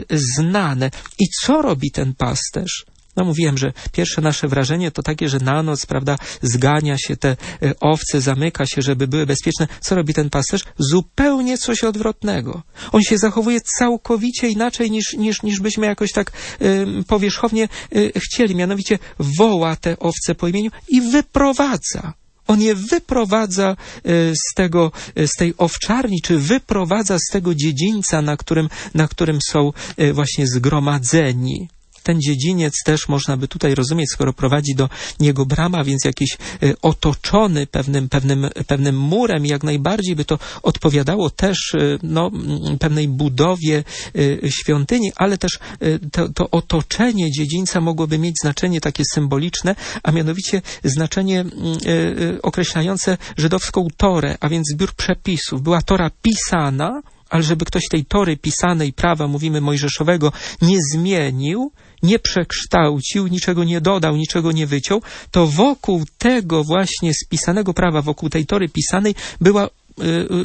znane. I co robi ten pasterz? No mówiłem, że pierwsze nasze wrażenie to takie, że na noc, prawda, zgania się te owce, zamyka się, żeby były bezpieczne. Co robi ten pasterz? Zupełnie coś odwrotnego. On się zachowuje całkowicie inaczej niż, niż, niż byśmy jakoś tak y, powierzchownie y, chcieli. Mianowicie woła te owce po imieniu i wyprowadza. On je wyprowadza z tego, z tej owczarni, czy wyprowadza z tego dziedzińca, na którym, na którym są właśnie zgromadzeni. Ten dziedziniec też można by tutaj rozumieć, skoro prowadzi do niego brama, więc jakiś y, otoczony pewnym, pewnym, pewnym murem, jak najbardziej by to odpowiadało też y, no, pewnej budowie y, świątyni, ale też y, to, to otoczenie dziedzińca mogłoby mieć znaczenie takie symboliczne, a mianowicie znaczenie y, y, określające żydowską Torę, a więc zbiór przepisów. Była Tora pisana, ale żeby ktoś tej Tory pisanej, prawa, mówimy mojżeszowego, nie zmienił, nie przekształcił, niczego nie dodał, niczego nie wyciął, to wokół tego właśnie spisanego prawa, wokół tej Tory pisanej była y, y,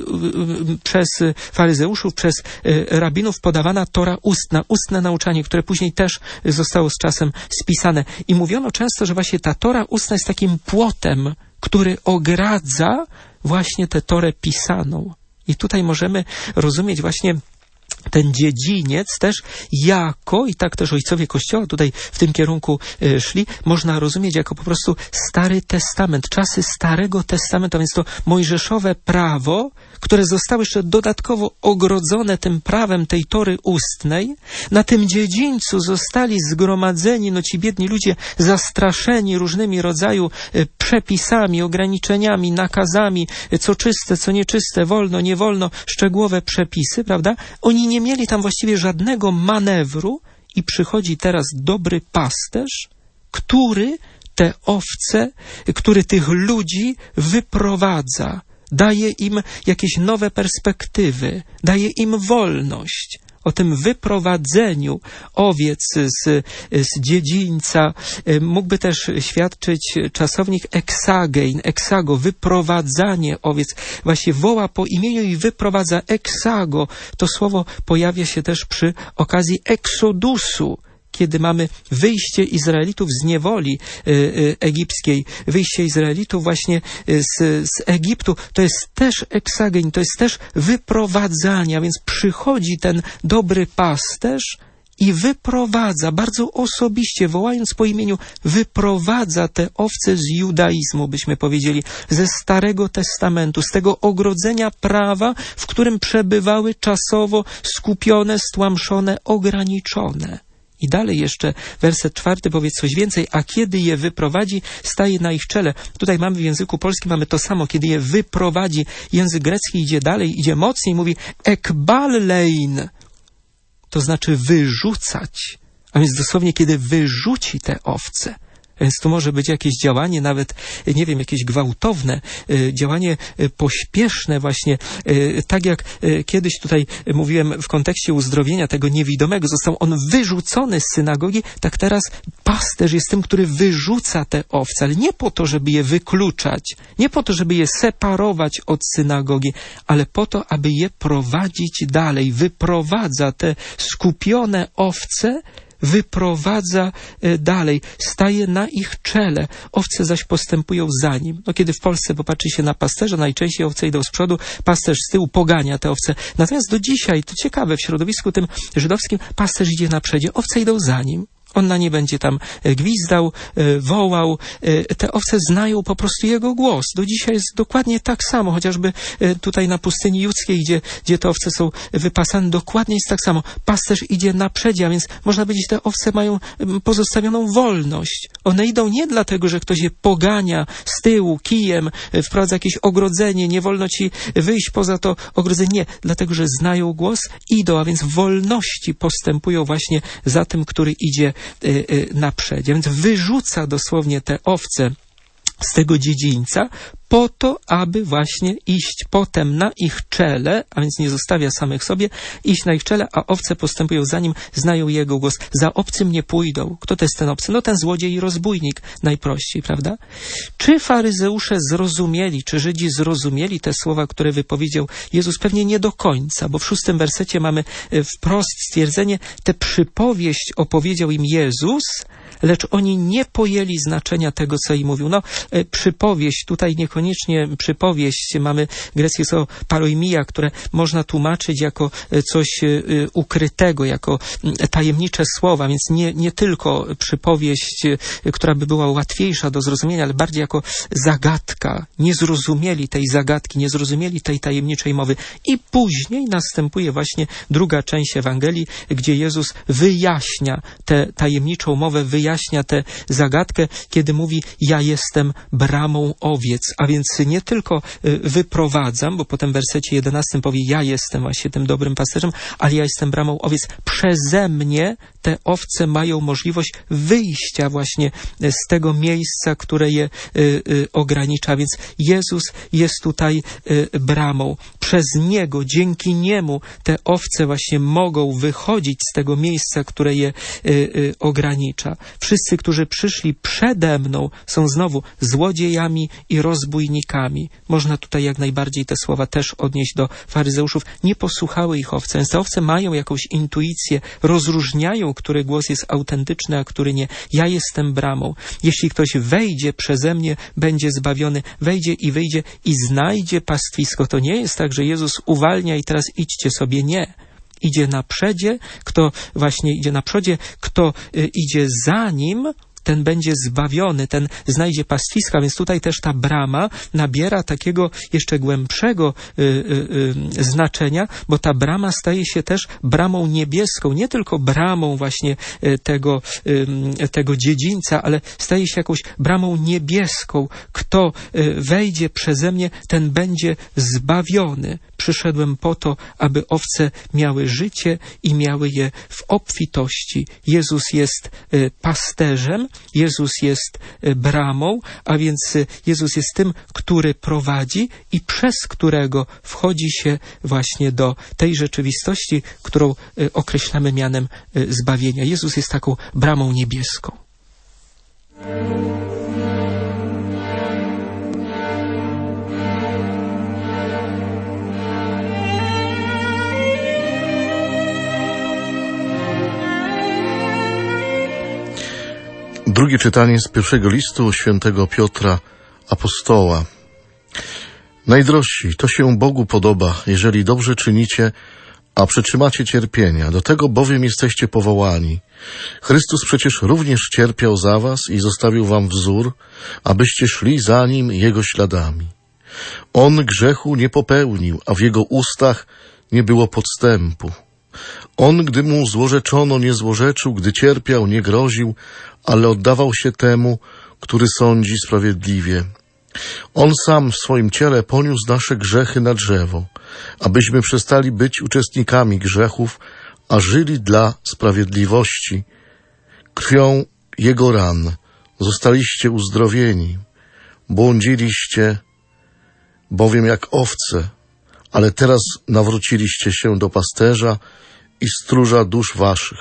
y, przez faryzeuszów, przez y, rabinów podawana Tora ustna, ustne nauczanie, które później też zostało z czasem spisane. I mówiono często, że właśnie ta Tora ustna jest takim płotem, który ogradza właśnie tę Torę pisaną. I tutaj możemy rozumieć właśnie ten dziedziniec też jako, i tak też ojcowie Kościoła tutaj w tym kierunku y, szli, można rozumieć jako po prostu Stary Testament, czasy Starego Testamentu, a więc to mojżeszowe prawo, które zostało jeszcze dodatkowo ogrodzone tym prawem tej Tory ustnej. Na tym dziedzińcu zostali zgromadzeni, no ci biedni ludzie zastraszeni różnymi rodzaju y, przepisami, ograniczeniami, nakazami, y, co czyste, co nieczyste, wolno, nie wolno, szczegółowe przepisy, prawda? Oni nie mieli tam właściwie żadnego manewru i przychodzi teraz dobry pasterz, który te owce, który tych ludzi wyprowadza, daje im jakieś nowe perspektywy, daje im wolność. O tym wyprowadzeniu owiec z, z dziedzińca mógłby też świadczyć czasownik eksagein, eksago, wyprowadzanie owiec. Właśnie woła po imieniu i wyprowadza eksago. To słowo pojawia się też przy okazji eksodusu, kiedy mamy wyjście Izraelitów z niewoli y, y, egipskiej, wyjście Izraelitów właśnie z, z Egiptu, to jest też eksagein, to jest też wyprowadzanie, a więc przychodzi ten dobry pasterz i wyprowadza, bardzo osobiście, wołając po imieniu, wyprowadza te owce z judaizmu, byśmy powiedzieli, ze Starego Testamentu, z tego ogrodzenia prawa, w którym przebywały czasowo skupione, stłamszone, ograniczone. I dalej jeszcze werset czwarty powie coś więcej, a kiedy je wyprowadzi, staje na ich czele. Tutaj mamy w języku polskim, mamy to samo, kiedy je wyprowadzi. Język grecki idzie dalej, idzie mocniej, mówi ekballein, to znaczy wyrzucać. A więc dosłownie, kiedy wyrzuci te owce. Więc tu może być jakieś działanie, nawet, nie wiem, jakieś gwałtowne, działanie pośpieszne właśnie, tak jak kiedyś tutaj mówiłem w kontekście uzdrowienia tego niewidomego, został on wyrzucony z synagogi, tak teraz pasterz jest tym, który wyrzuca te owce, ale nie po to, żeby je wykluczać, nie po to, żeby je separować od synagogi, ale po to, aby je prowadzić dalej. Wyprowadza te skupione owce, wyprowadza dalej, staje na ich czele, owce zaś postępują za nim. No kiedy w Polsce popatrzy się na pasterza, najczęściej owce idą z przodu, pasterz z tyłu pogania te owce. Natomiast do dzisiaj, to ciekawe, w środowisku tym żydowskim pasterz idzie na przodzie, owce idą za nim. On na nie będzie tam gwizdał, wołał. Te owce znają po prostu jego głos. Do dzisiaj jest dokładnie tak samo, chociażby tutaj na pustyni judzkiej, gdzie, gdzie te owce są wypasane, dokładnie jest tak samo. Pasterz idzie na przedzie, a więc można powiedzieć, te owce mają pozostawioną wolność. One idą nie dlatego, że ktoś je pogania z tyłu, kijem, wprowadza jakieś ogrodzenie, nie wolno ci wyjść poza to ogrodzenie. Nie, dlatego, że znają głos, idą, a więc w wolności postępują właśnie za tym, który idzie na przedzie. Więc wyrzuca dosłownie te owce z tego dziedzińca po to, aby właśnie iść potem na ich czele, a więc nie zostawia samych sobie, iść na ich czele, a owce postępują za nim, znają jego głos. Za obcym nie pójdą. Kto to jest ten obcy? No ten złodziej i rozbójnik, najprościej, prawda? Czy faryzeusze zrozumieli, czy Żydzi zrozumieli te słowa, które wypowiedział Jezus? Pewnie nie do końca, bo w szóstym wersecie mamy wprost stwierdzenie, tę przypowieść opowiedział im Jezus, lecz oni nie pojęli znaczenia tego, co im mówił. No, przypowieść, tutaj niekoniecznie przypowieść, mamy greckie słowo paroimia, które można tłumaczyć jako coś ukrytego, jako tajemnicze słowa, więc nie, nie tylko przypowieść, która by była łatwiejsza do zrozumienia, ale bardziej jako zagadka. Nie zrozumieli tej zagadki, nie zrozumieli tej tajemniczej mowy. I później następuje właśnie druga część Ewangelii, gdzie Jezus wyjaśnia tę tajemniczą mowę, wyjaśnia tę zagadkę, kiedy mówi, ja jestem bramą owiec, a więc nie tylko wyprowadzam, bo potem w wersecie jedenastym powie, ja jestem właśnie tym dobrym pasterzem, ale ja jestem bramą owiec. Przeze mnie te owce mają możliwość wyjścia właśnie z tego miejsca, które je y, y, ogranicza, więc Jezus jest tutaj y, bramą. Przez Niego, dzięki Niemu te owce właśnie mogą wychodzić z tego miejsca, które je y, y, ogranicza. Wszyscy, którzy przyszli przede mną, są znowu złodziejami i rozbójnikami. Można tutaj jak najbardziej te słowa też odnieść do faryzeuszów. Nie posłuchały ich owce, więc te owce mają jakąś intuicję, rozróżniają, który głos jest autentyczny, a który nie. Ja jestem bramą. Jeśli ktoś wejdzie przeze mnie, będzie zbawiony. Wejdzie i wyjdzie i znajdzie pastwisko. To nie jest tak, że Jezus uwalnia i teraz idźcie sobie. Nie. Idzie na przedzie, kto właśnie idzie na przodzie, kto y, idzie za nim, ten będzie zbawiony, ten znajdzie pastwiska, więc tutaj też ta brama nabiera takiego jeszcze głębszego y, y, y, znaczenia, bo ta brama staje się też bramą niebieską, nie tylko bramą właśnie y, tego, y, tego dziedzińca, ale staje się jakąś bramą niebieską. Kto y, wejdzie przeze mnie, ten będzie zbawiony. Przyszedłem po to, aby owce miały życie i miały je w obfitości. Jezus jest y, pasterzem, Jezus jest bramą, a więc Jezus jest tym, który prowadzi i przez którego wchodzi się właśnie do tej rzeczywistości, którą określamy mianem zbawienia. Jezus jest taką bramą niebieską. Drugie czytanie z pierwszego listu świętego Piotra Apostoła. Najdrożsi, to się Bogu podoba, jeżeli dobrze czynicie, a przetrzymacie cierpienia. Do tego bowiem jesteście powołani. Chrystus przecież również cierpiał za was i zostawił wam wzór, abyście szli za Nim Jego śladami. On grzechu nie popełnił, a w Jego ustach nie było podstępu. On, gdy mu złorzeczono, nie złorzeczył, gdy cierpiał, nie groził, ale oddawał się temu, który sądzi sprawiedliwie. On sam w swoim ciele poniósł nasze grzechy na drzewo, abyśmy przestali być uczestnikami grzechów, a żyli dla sprawiedliwości. Krwią Jego ran zostaliście uzdrowieni. Błądziliście bowiem jak owce, ale teraz nawróciliście się do pasterza i stróża dusz waszych.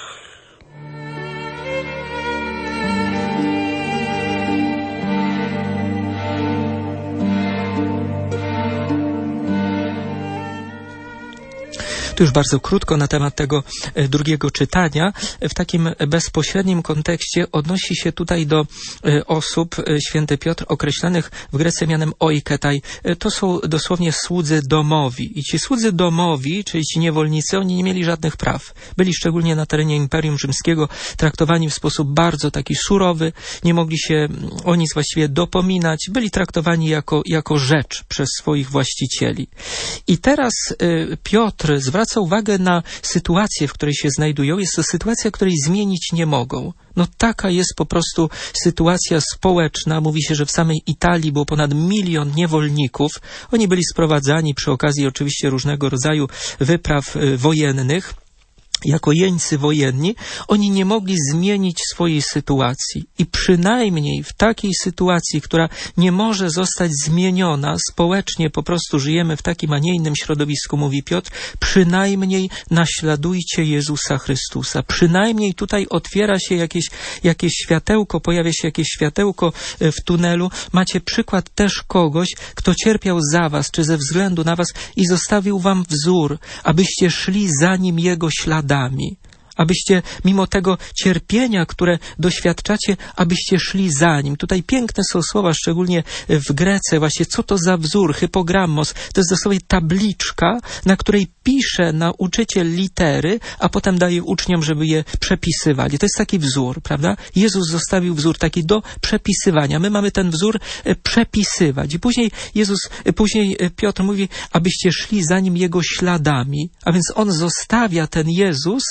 Tu już bardzo krótko na temat tego drugiego czytania. W takim bezpośrednim kontekście odnosi się tutaj do osób, święty Piotr, określanych w Grece mianem oiketaj. To są dosłownie słudzy domowi. I ci słudzy domowi, czyli ci niewolnicy, oni nie mieli żadnych praw. Byli szczególnie na terenie Imperium Rzymskiego traktowani w sposób bardzo taki surowy. Nie mogli się o nic właściwie dopominać. Byli traktowani jako, jako rzecz przez swoich właścicieli. I teraz y, Piotr zwraca Zwraca uwagę na sytuację, w której się znajdują. Jest to sytuacja, której zmienić nie mogą. No taka jest po prostu sytuacja społeczna. Mówi się, że w samej Italii było ponad milion niewolników. Oni byli sprowadzani przy okazji oczywiście różnego rodzaju wypraw wojennych. Jako jeńcy wojenni, oni nie mogli zmienić swojej sytuacji. I przynajmniej w takiej sytuacji, która nie może zostać zmieniona, społecznie po prostu żyjemy w takim, a nie innym środowisku, mówi Piotr, przynajmniej naśladujcie Jezusa Chrystusa. Przynajmniej tutaj otwiera się jakieś, jakieś światełko, pojawia się jakieś światełko w tunelu. Macie przykład też kogoś, kto cierpiał za was, czy ze względu na was i zostawił wam wzór, abyście szli za nim Jego śladami. Abyście mimo tego cierpienia, które doświadczacie, abyście szli za nim. Tutaj piękne są słowa, szczególnie w Grece, właśnie co to za wzór, hypogrammos. To jest dosłownie tabliczka, na której pisze nauczyciel litery, a potem daje uczniom, żeby je przepisywali. To jest taki wzór, prawda? Jezus zostawił wzór taki do przepisywania. My mamy ten wzór przepisywać. I później Jezus, później Piotr mówi, abyście szli za nim Jego śladami. A więc On zostawia, ten Jezus,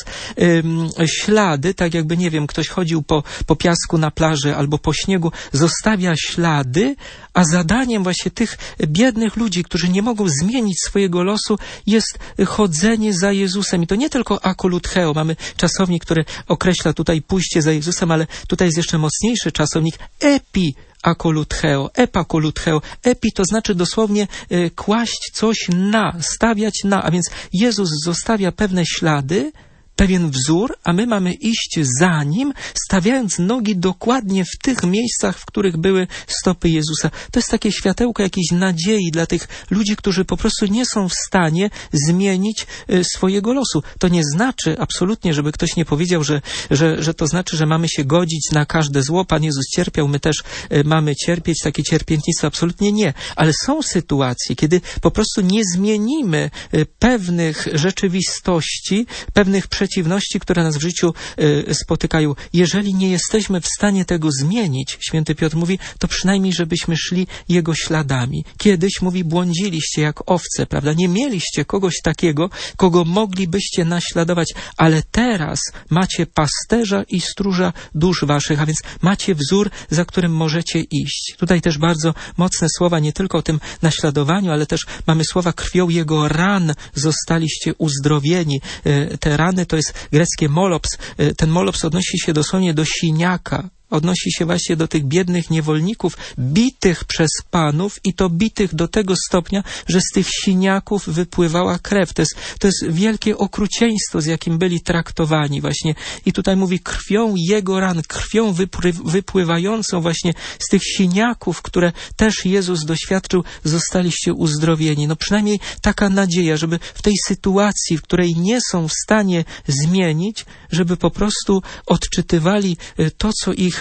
ślady, tak jakby, nie wiem, ktoś chodził po, po piasku na plaży albo po śniegu, zostawia ślady, a zadaniem właśnie tych biednych ludzi, którzy nie mogą zmienić swojego losu, jest chodzenie za Jezusem. I to nie tylko akolutheo. Mamy czasownik, który określa tutaj pójście za Jezusem, ale tutaj jest jeszcze mocniejszy czasownik epi akolutheo, epakolutheo. Epi to znaczy dosłownie y, kłaść coś na, stawiać na, a więc Jezus zostawia pewne ślady, pewien wzór, a my mamy iść za nim, stawiając nogi dokładnie w tych miejscach, w których były stopy Jezusa. To jest takie światełko jakiejś nadziei dla tych ludzi, którzy po prostu nie są w stanie zmienić y, swojego losu. To nie znaczy absolutnie, żeby ktoś nie powiedział, że, że, że to znaczy, że mamy się godzić na każde zło. Pan Jezus cierpiał, my też y, mamy cierpieć. Takie cierpiętnictwo absolutnie nie. Ale są sytuacje, kiedy po prostu nie zmienimy y, pewnych rzeczywistości, pewnych przeciwności, które nas w życiu y, spotykają. Jeżeli nie jesteśmy w stanie tego zmienić, święty Piotr mówi, to przynajmniej, żebyśmy szli Jego śladami. Kiedyś, mówi, błądziliście jak owce, prawda? Nie mieliście kogoś takiego, kogo moglibyście naśladować, ale teraz macie pasterza i stróża dusz waszych, a więc macie wzór, za którym możecie iść. Tutaj też bardzo mocne słowa, nie tylko o tym naśladowaniu, ale też mamy słowa, krwią Jego ran zostaliście uzdrowieni. Y, te rany to jest greckie molops. Ten molops odnosi się dosłownie do siniaka. Odnosi się właśnie do tych biednych niewolników, bitych przez panów i to bitych do tego stopnia, że z tych siniaków wypływała krew. To jest, to jest wielkie okrucieństwo, z jakim byli traktowani właśnie. I tutaj mówi, krwią Jego ran, krwią wypływającą właśnie z tych siniaków, które też Jezus doświadczył, zostaliście uzdrowieni. No przynajmniej taka nadzieja, żeby w tej sytuacji, w której nie są w stanie zmienić, żeby po prostu odczytywali to, co ich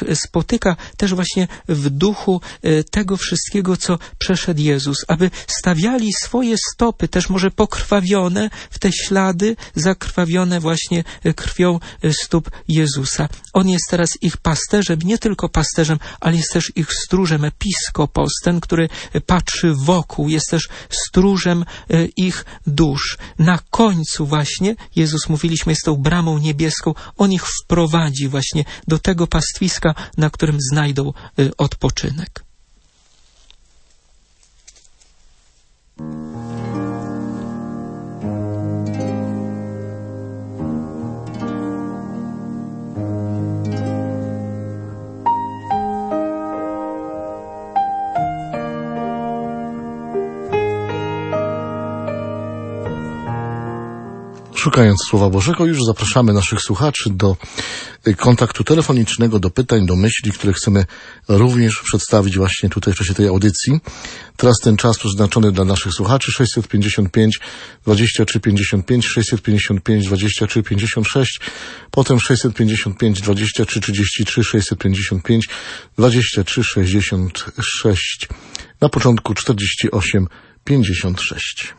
ich spotyka też właśnie w duchu tego wszystkiego, co przeszedł Jezus, aby stawiali swoje stopy, też może pokrwawione, w te ślady zakrwawione właśnie krwią stóp Jezusa. On jest teraz ich pasterzem, nie tylko pasterzem, ale jest też ich stróżem, episkopos, ten, który patrzy wokół, jest też stróżem ich dusz. Na końcu właśnie, Jezus, mówiliśmy, jest tą bramą niebieską, On ich wprowadzi właśnie do tego pastwiska, na którym znajdą odpoczynek. Szukając Słowa Bożego, już zapraszamy naszych słuchaczy do kontaktu telefonicznego, do pytań, do myśli, które chcemy również przedstawić właśnie tutaj w czasie tej audycji. Teraz ten czas przeznaczony dla naszych słuchaczy sześćset pięćdziesiąt pięć, dwadzieścia trzy pięćdziesiąt pięć, sześćset pięćdziesiąt pięć, dwadzieścia trzy pięćdziesiąt sześć, potem sześćset pięćdziesiąt pięć, dwadzieścia trzy trzydzieści trzy, sześćset pięćdziesiąt pięć, dwadzieścia trzy sześćdziesiąt sześć, na początku czterdzieści osiem pięćdziesiąt sześć.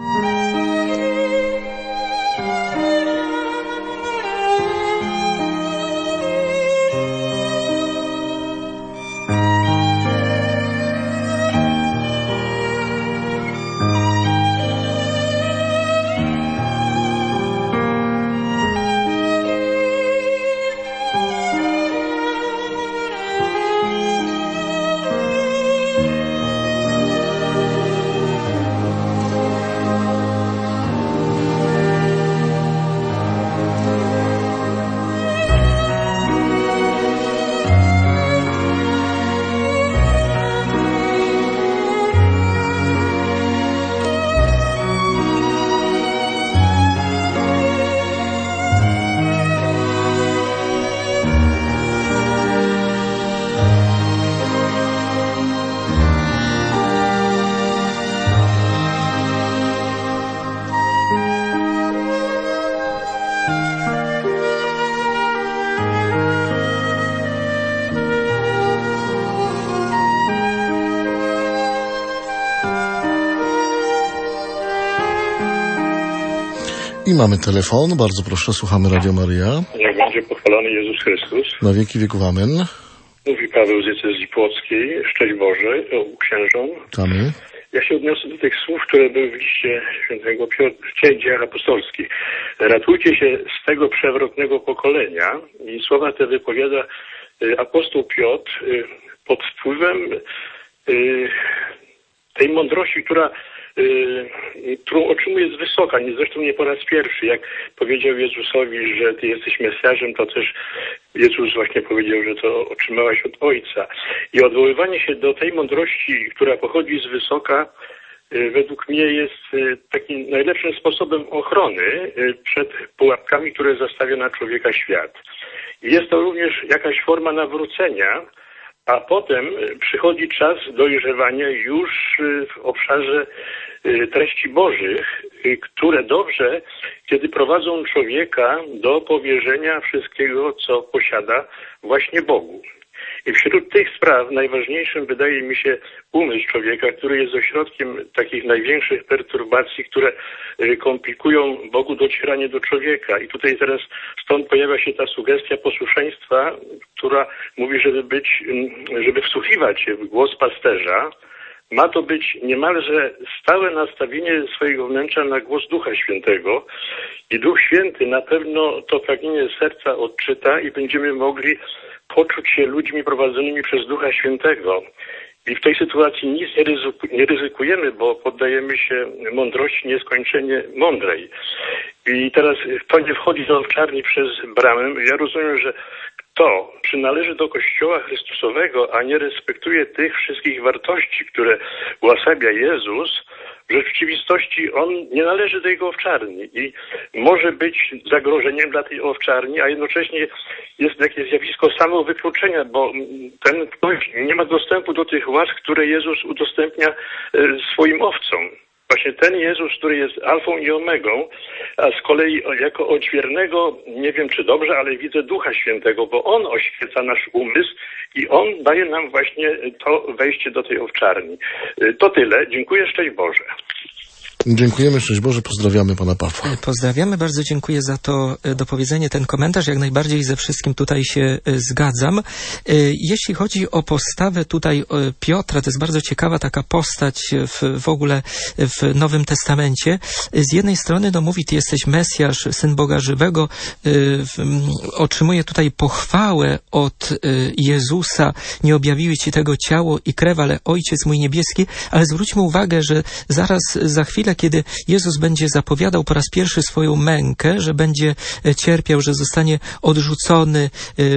I mamy telefon. Bardzo proszę, słuchamy Radio Maryja. Niech będzie pochwalony Jezus Chrystus. Na wieki wieków amen. Mówi Paweł z diecezji płockiej. Szczęść Boże, obu księżom. Tamy. Ja się odniosę do tych słów, które były w liście świętego Piotra, w dziejach apostolskich. Ratujcie się z tego przewrotnego pokolenia. I słowa te wypowiada apostoł Piotr pod wpływem tej mądrości, która Yy, którą otrzymuje z wysoka, nie, zresztą nie po raz pierwszy. Jak powiedział Jezusowi, że Ty jesteś Mesjarzem, to też Jezus właśnie powiedział, że to otrzymałeś od Ojca. I odwoływanie się do tej mądrości, która pochodzi z wysoka, yy, według mnie jest yy, takim najlepszym sposobem ochrony yy, przed pułapkami, które zastawia na człowieka świat. I jest to również jakaś forma nawrócenia, a potem przychodzi czas dojrzewania już w obszarze treści Bożych, które dobrze, kiedy prowadzą człowieka do powierzenia wszystkiego, co posiada, właśnie Bogu. I wśród tych spraw najważniejszym wydaje mi się umysł człowieka, który jest ośrodkiem takich największych perturbacji, które komplikują Bogu docieranie do człowieka. I tutaj teraz stąd pojawia się ta sugestia posłuszeństwa, która mówi, żeby być, żeby wsłuchiwać się w głos pasterza. Ma to być niemalże stałe nastawienie swojego wnętrza na głos Ducha Świętego i Duch Święty na pewno to pragnienie serca odczyta i będziemy mogli poczuć się ludźmi prowadzonymi przez Ducha Świętego. I w tej sytuacji nic nie, ryzyku, nie ryzykujemy, bo poddajemy się mądrości nieskończenie mądrej. I teraz kto nie wchodzi do owczarni przez bramę, ja rozumiem, że kto przynależy do Kościoła Chrystusowego, a nie respektuje tych wszystkich wartości, które uosabia Jezus, w rzeczywistości on nie należy do jego owczarni i może być zagrożeniem dla tej owczarni, a jednocześnie jest takie zjawisko samowykluczenia, bo ten ktoś nie ma dostępu do tych łask, które Jezus udostępnia swoim owcom. właśnie ten Jezus, który jest alfą i omegą, a z kolei jako odźwiernego, nie wiem czy dobrze, ale widzę Ducha Świętego, bo On oświeca nasz umysł i On daje nam właśnie to wejście do tej owczarni. To tyle. Dziękuję, szczęść Boże. Dziękujemy, szczęść Boże, pozdrawiamy pana Pawła. Pozdrawiamy, bardzo dziękuję za to dopowiedzenie, ten komentarz, jak najbardziej ze wszystkim tutaj się zgadzam. Jeśli chodzi o postawę tutaj Piotra, to jest bardzo ciekawa taka postać w, w ogóle w Nowym Testamencie. Z jednej strony no mówi, ty jesteś Mesjasz, Syn Boga Żywego, otrzymuje tutaj pochwałę od Jezusa, nie objawiły ci tego ciało i krew, ale Ojciec mój niebieski, ale zwróćmy uwagę, że zaraz za chwilę, kiedy Jezus będzie zapowiadał po raz pierwszy swoją mękę, że będzie cierpiał, że zostanie odrzucony,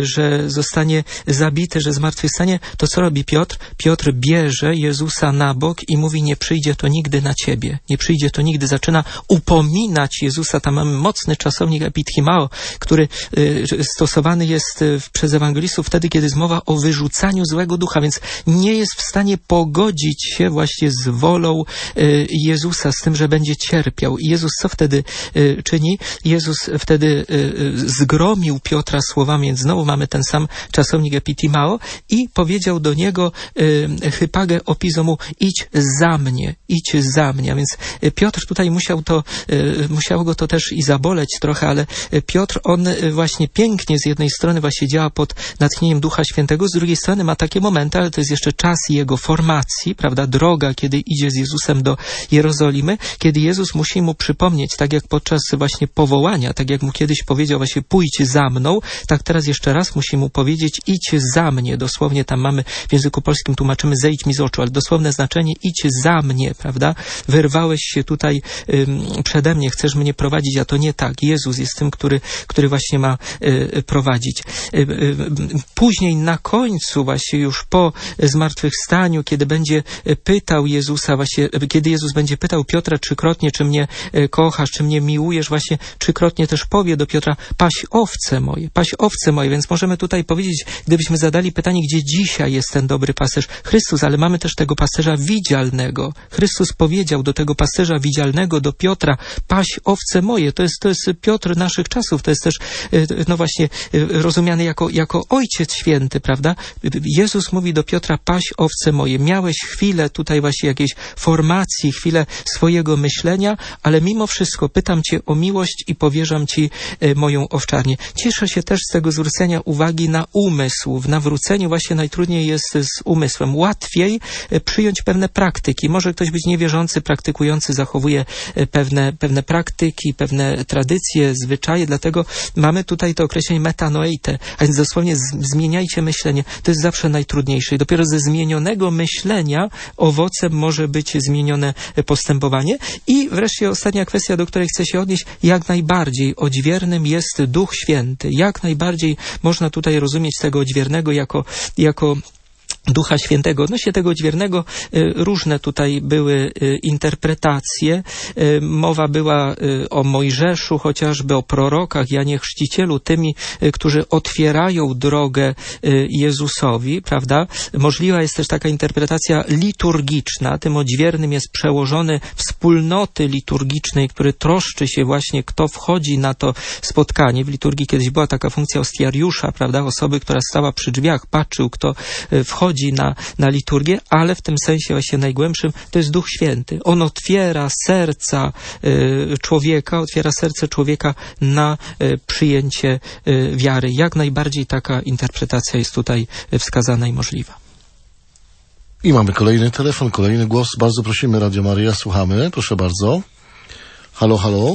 że zostanie zabity, że zmartwychwstanie, to co robi Piotr? Piotr bierze Jezusa na bok i mówi, nie przyjdzie to nigdy na ciebie. Nie przyjdzie to nigdy. Zaczyna upominać Jezusa. Tam mamy mocny czasownik epitchimao, który stosowany jest przez ewangelistów wtedy, kiedy jest mowa o wyrzucaniu złego ducha, więc nie jest w stanie pogodzić się właśnie z wolą Jezusa, z tym, że będzie cierpiał. I Jezus co wtedy y, czyni? Jezus wtedy y, y, zgromił Piotra słowami, więc znowu mamy ten sam czasownik epitchimao i powiedział do niego y, hypage opizo mu, idź za mnie, idź za mnie. A więc Piotr tutaj musiał to, y, musiało go to też i zaboleć trochę, ale Piotr, on właśnie pięknie z jednej strony właśnie działa pod natchnieniem Ducha Świętego, z drugiej strony ma takie momenty, ale to jest jeszcze czas jego formacji, prawda, droga, kiedy idzie z Jezusem do Jerozolimy, kiedy Jezus musi mu przypomnieć, tak jak podczas właśnie powołania, tak jak mu kiedyś powiedział właśnie pójdź za mną, tak teraz jeszcze raz musi mu powiedzieć idź za mnie. Dosłownie tam mamy w języku polskim tłumaczymy zejdź mi z oczu, ale dosłowne znaczenie idź za mnie, prawda? Wyrwałeś się tutaj ym, przede mnie, chcesz mnie prowadzić, a to nie tak. Jezus jest tym, który, który właśnie ma y, prowadzić. Y, y, później na końcu właśnie już po zmartwychwstaniu, kiedy będzie pytał Jezusa właśnie, kiedy Jezus będzie pytał Piotra trzykrotnie, czy mnie kochasz, czy mnie miłujesz, właśnie trzykrotnie też powie do Piotra, paś owce moje, paś owce moje, więc możemy tutaj powiedzieć, gdybyśmy zadali pytanie, gdzie dzisiaj jest ten dobry pasterz? Chrystus, ale mamy też tego pasterza widzialnego. Chrystus powiedział do tego pasterza widzialnego, do Piotra, paś owce moje. To jest, to jest Piotr naszych czasów, to jest też, no właśnie, rozumiany jako, jako Ojciec Święty, prawda? Jezus mówi do Piotra, paś owce moje. Miałeś chwilę tutaj właśnie jakiejś formacji, chwilę swojego myślenia, ale mimo wszystko pytam Cię o miłość i powierzam Ci e, moją owczarnię. Cieszę się też z tego zwrócenia uwagi na umysł. W nawróceniu właśnie najtrudniej jest z umysłem. Łatwiej e, przyjąć pewne praktyki. Może ktoś być niewierzący, praktykujący, zachowuje e, pewne, pewne praktyki, pewne tradycje, zwyczaje, dlatego mamy tutaj to określenie metanoeite, a więc dosłownie z, zmieniajcie myślenie. To jest zawsze najtrudniejsze i dopiero ze zmienionego myślenia owocem może być zmienione postępowanie. I wreszcie ostatnia kwestia, do której chcę się odnieść, jak najbardziej odźwiernym jest Duch Święty. Jak najbardziej można tutaj rozumieć tego odźwiernego jako, jako Ducha Świętego. Odnośnie tego odźwiernego różne tutaj były interpretacje. Mowa była o Mojżeszu, chociażby o prorokach, Janie Chrzcicielu, tymi, którzy otwierają drogę Jezusowi, prawda? Możliwa jest też taka interpretacja liturgiczna. Tym odźwiernym jest przełożony wspólnoty liturgicznej, który troszczy się właśnie, kto wchodzi na to spotkanie. W liturgii kiedyś była taka funkcja ostiariusza, prawda? Osoby, która stała przy drzwiach, patrzył, kto wchodzi Na, na liturgię, ale w tym sensie właśnie najgłębszym to jest Duch Święty. On otwiera serca y, człowieka, otwiera serce człowieka na y, przyjęcie y, wiary. Jak najbardziej taka interpretacja jest tutaj wskazana i możliwa. I mamy kolejny telefon, kolejny głos. Bardzo prosimy, Radio Maryja, słuchamy. Proszę bardzo. Halo, halo.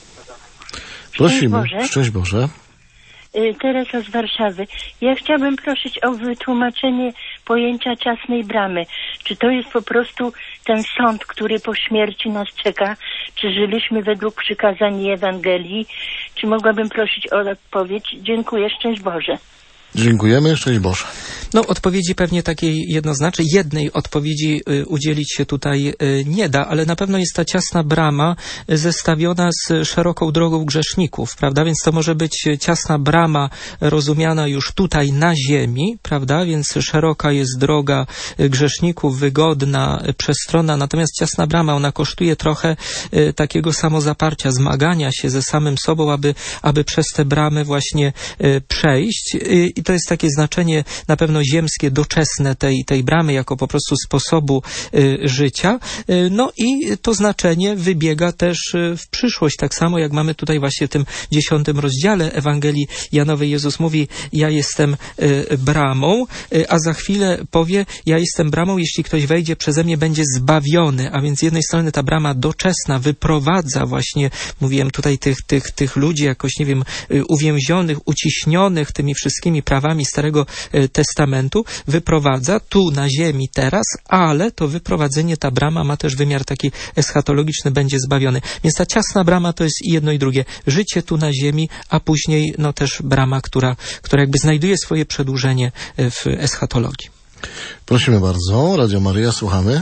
Prosimy. Szczęść Boże. Szczęść Boże. Teresa z Warszawy. Ja chciałabym prosić o wytłumaczenie pojęcia ciasnej bramy. Czy to jest po prostu ten sąd, który po śmierci nas czeka? Czy żyliśmy według przykazań Ewangelii? Czy mogłabym prosić o odpowiedź? Dziękuję. Szczęść Boże. Dziękujemy, szczęść Boże. No, odpowiedzi pewnie takiej jednoznacznej, jednej odpowiedzi y, udzielić się tutaj y, nie da, ale na pewno jest ta ciasna brama y, zestawiona z szeroką drogą grzeszników, prawda? Więc to może być ciasna brama rozumiana już tutaj na ziemi, prawda? Więc szeroka jest droga y, grzeszników, wygodna, y, przestronna, natomiast ciasna brama, ona kosztuje trochę y, takiego samozaparcia, zmagania się ze samym sobą, aby, aby przez te bramy właśnie y, przejść. Y, I to jest takie znaczenie na pewno ziemskie, doczesne tej, tej bramy jako po prostu sposobu y, życia. Y, no i to znaczenie wybiega też y, w przyszłość, tak samo jak mamy tutaj właśnie w tym dziesiątym rozdziale Ewangelii Janowej. Jezus mówi, ja jestem y, bramą, y, a za chwilę powie, ja jestem bramą, jeśli ktoś wejdzie przeze mnie, będzie zbawiony. A więc z jednej strony ta brama doczesna wyprowadza właśnie, mówiłem tutaj tych, tych, tych ludzi jakoś, nie wiem, y, uwięzionych, uciśnionych tymi wszystkimi prawami Starego y, Testamentu, wyprowadza tu na ziemi teraz, ale to wyprowadzenie, ta brama ma też wymiar taki eschatologiczny, będzie zbawiony. Więc ta ciasna brama to jest i jedno i drugie. Życie tu na ziemi, a później no też brama, która, która jakby znajduje swoje przedłużenie w eschatologii. Prosimy bardzo. Radio Maryja, słuchamy.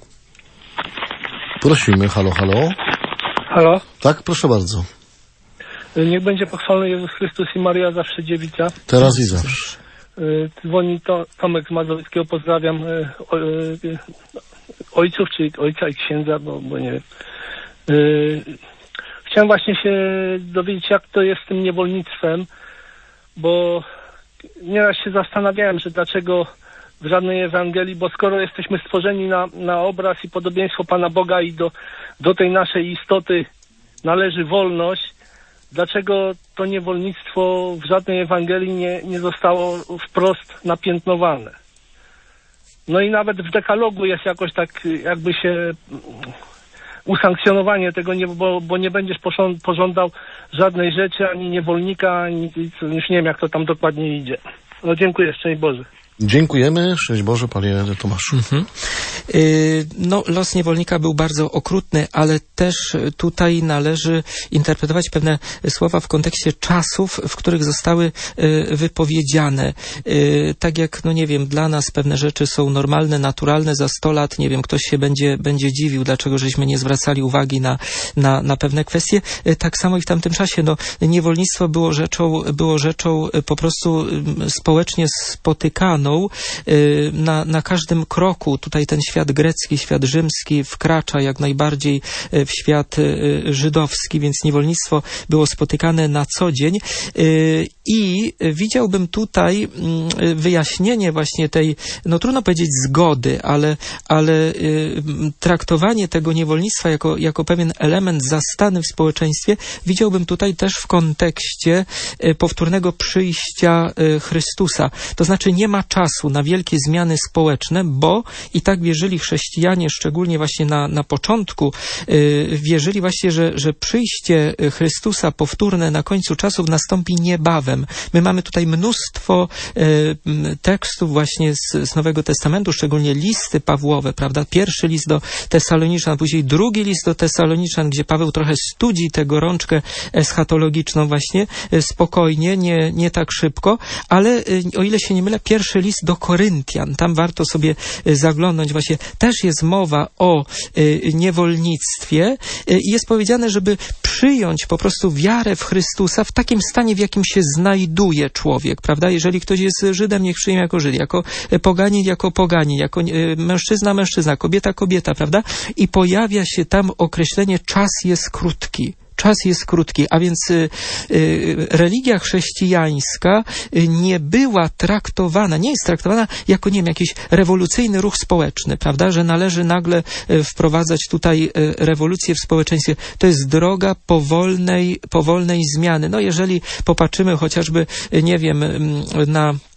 Prosimy. Halo, halo. Halo? Tak, proszę bardzo. Niech będzie pochwalony Jezus Chrystus i Maria zawsze dziewica. Teraz i zawsze. Dzwoni to, Tomek z Mazowieckiego, pozdrawiam o, ojców, czy ojca i księdza, bo, bo nie wiem. Chciałem właśnie się dowiedzieć, jak to jest z tym niewolnictwem, bo nieraz się zastanawiałem, że dlaczego w żadnej Ewangelii, bo skoro jesteśmy stworzeni na, na obraz i podobieństwo Pana Boga i do, do tej naszej istoty należy wolność, dlaczego to niewolnictwo w żadnej Ewangelii nie, nie zostało wprost napiętnowane? No i nawet w dekalogu jest jakoś tak jakby się usankcjonowanie tego, nie, bo, bo nie będziesz pożądał żadnej rzeczy, ani niewolnika, ani już nie wiem, jak to tam dokładnie idzie. No dziękuję, szczęść Boże. Dziękujemy. Szczęść Boże, panie Tomaszu. Mhm. Yy, no, los niewolnika był bardzo okrutny, ale też tutaj należy interpretować pewne słowa w kontekście czasów, w których zostały yy, wypowiedziane. Yy, tak jak, no nie wiem, dla nas pewne rzeczy są normalne, naturalne, za sto lat, nie wiem, ktoś się będzie, będzie dziwił, dlaczego żeśmy nie zwracali uwagi na, na, na pewne kwestie. Yy, tak samo i w tamtym czasie, no, niewolnictwo było rzeczą, było rzeczą po prostu yy, społecznie spotykaną. Na, na każdym kroku tutaj ten świat grecki, świat rzymski wkracza jak najbardziej w świat żydowski, więc niewolnictwo było spotykane na co dzień i widziałbym tutaj wyjaśnienie właśnie tej, no trudno powiedzieć zgody, ale, ale traktowanie tego niewolnictwa jako, jako pewien element zastany w społeczeństwie widziałbym tutaj też w kontekście powtórnego przyjścia Chrystusa. To znaczy nie ma czasu na wielkie zmiany społeczne, bo i tak wierzyli chrześcijanie, szczególnie właśnie na, na początku, yy, wierzyli właśnie, że, że przyjście Chrystusa powtórne na końcu czasów nastąpi niebawem. My mamy tutaj mnóstwo yy, tekstów właśnie z, z Nowego Testamentu, szczególnie listy Pawłowe, prawda? Pierwszy list do Tesaloniczan, później drugi list do Tesaloniczan, gdzie Paweł trochę studzi tę gorączkę eschatologiczną właśnie, yy, spokojnie, nie, nie tak szybko, ale yy, o ile się nie mylę, pierwszy list do Koryntian, tam warto sobie zaglądnąć, właśnie też jest mowa o y, niewolnictwie i y, jest powiedziane, żeby przyjąć po prostu wiarę w Chrystusa w takim stanie, w jakim się znajduje człowiek, prawda? Jeżeli ktoś jest Żydem, niech przyjmie jako Żyd, jako poganin, jako poganin, jako y, mężczyzna, mężczyzna, kobieta, kobieta, prawda? I pojawia się tam określenie czas jest krótki. Czas jest krótki, a więc y, y, religia chrześcijańska y, nie była traktowana, nie jest traktowana jako, nie wiem, jakiś rewolucyjny ruch społeczny, prawda, że należy nagle y, wprowadzać tutaj y, rewolucję w społeczeństwie. To jest droga powolnej, powolnej zmiany. No jeżeli popatrzymy chociażby, y, nie wiem, y, na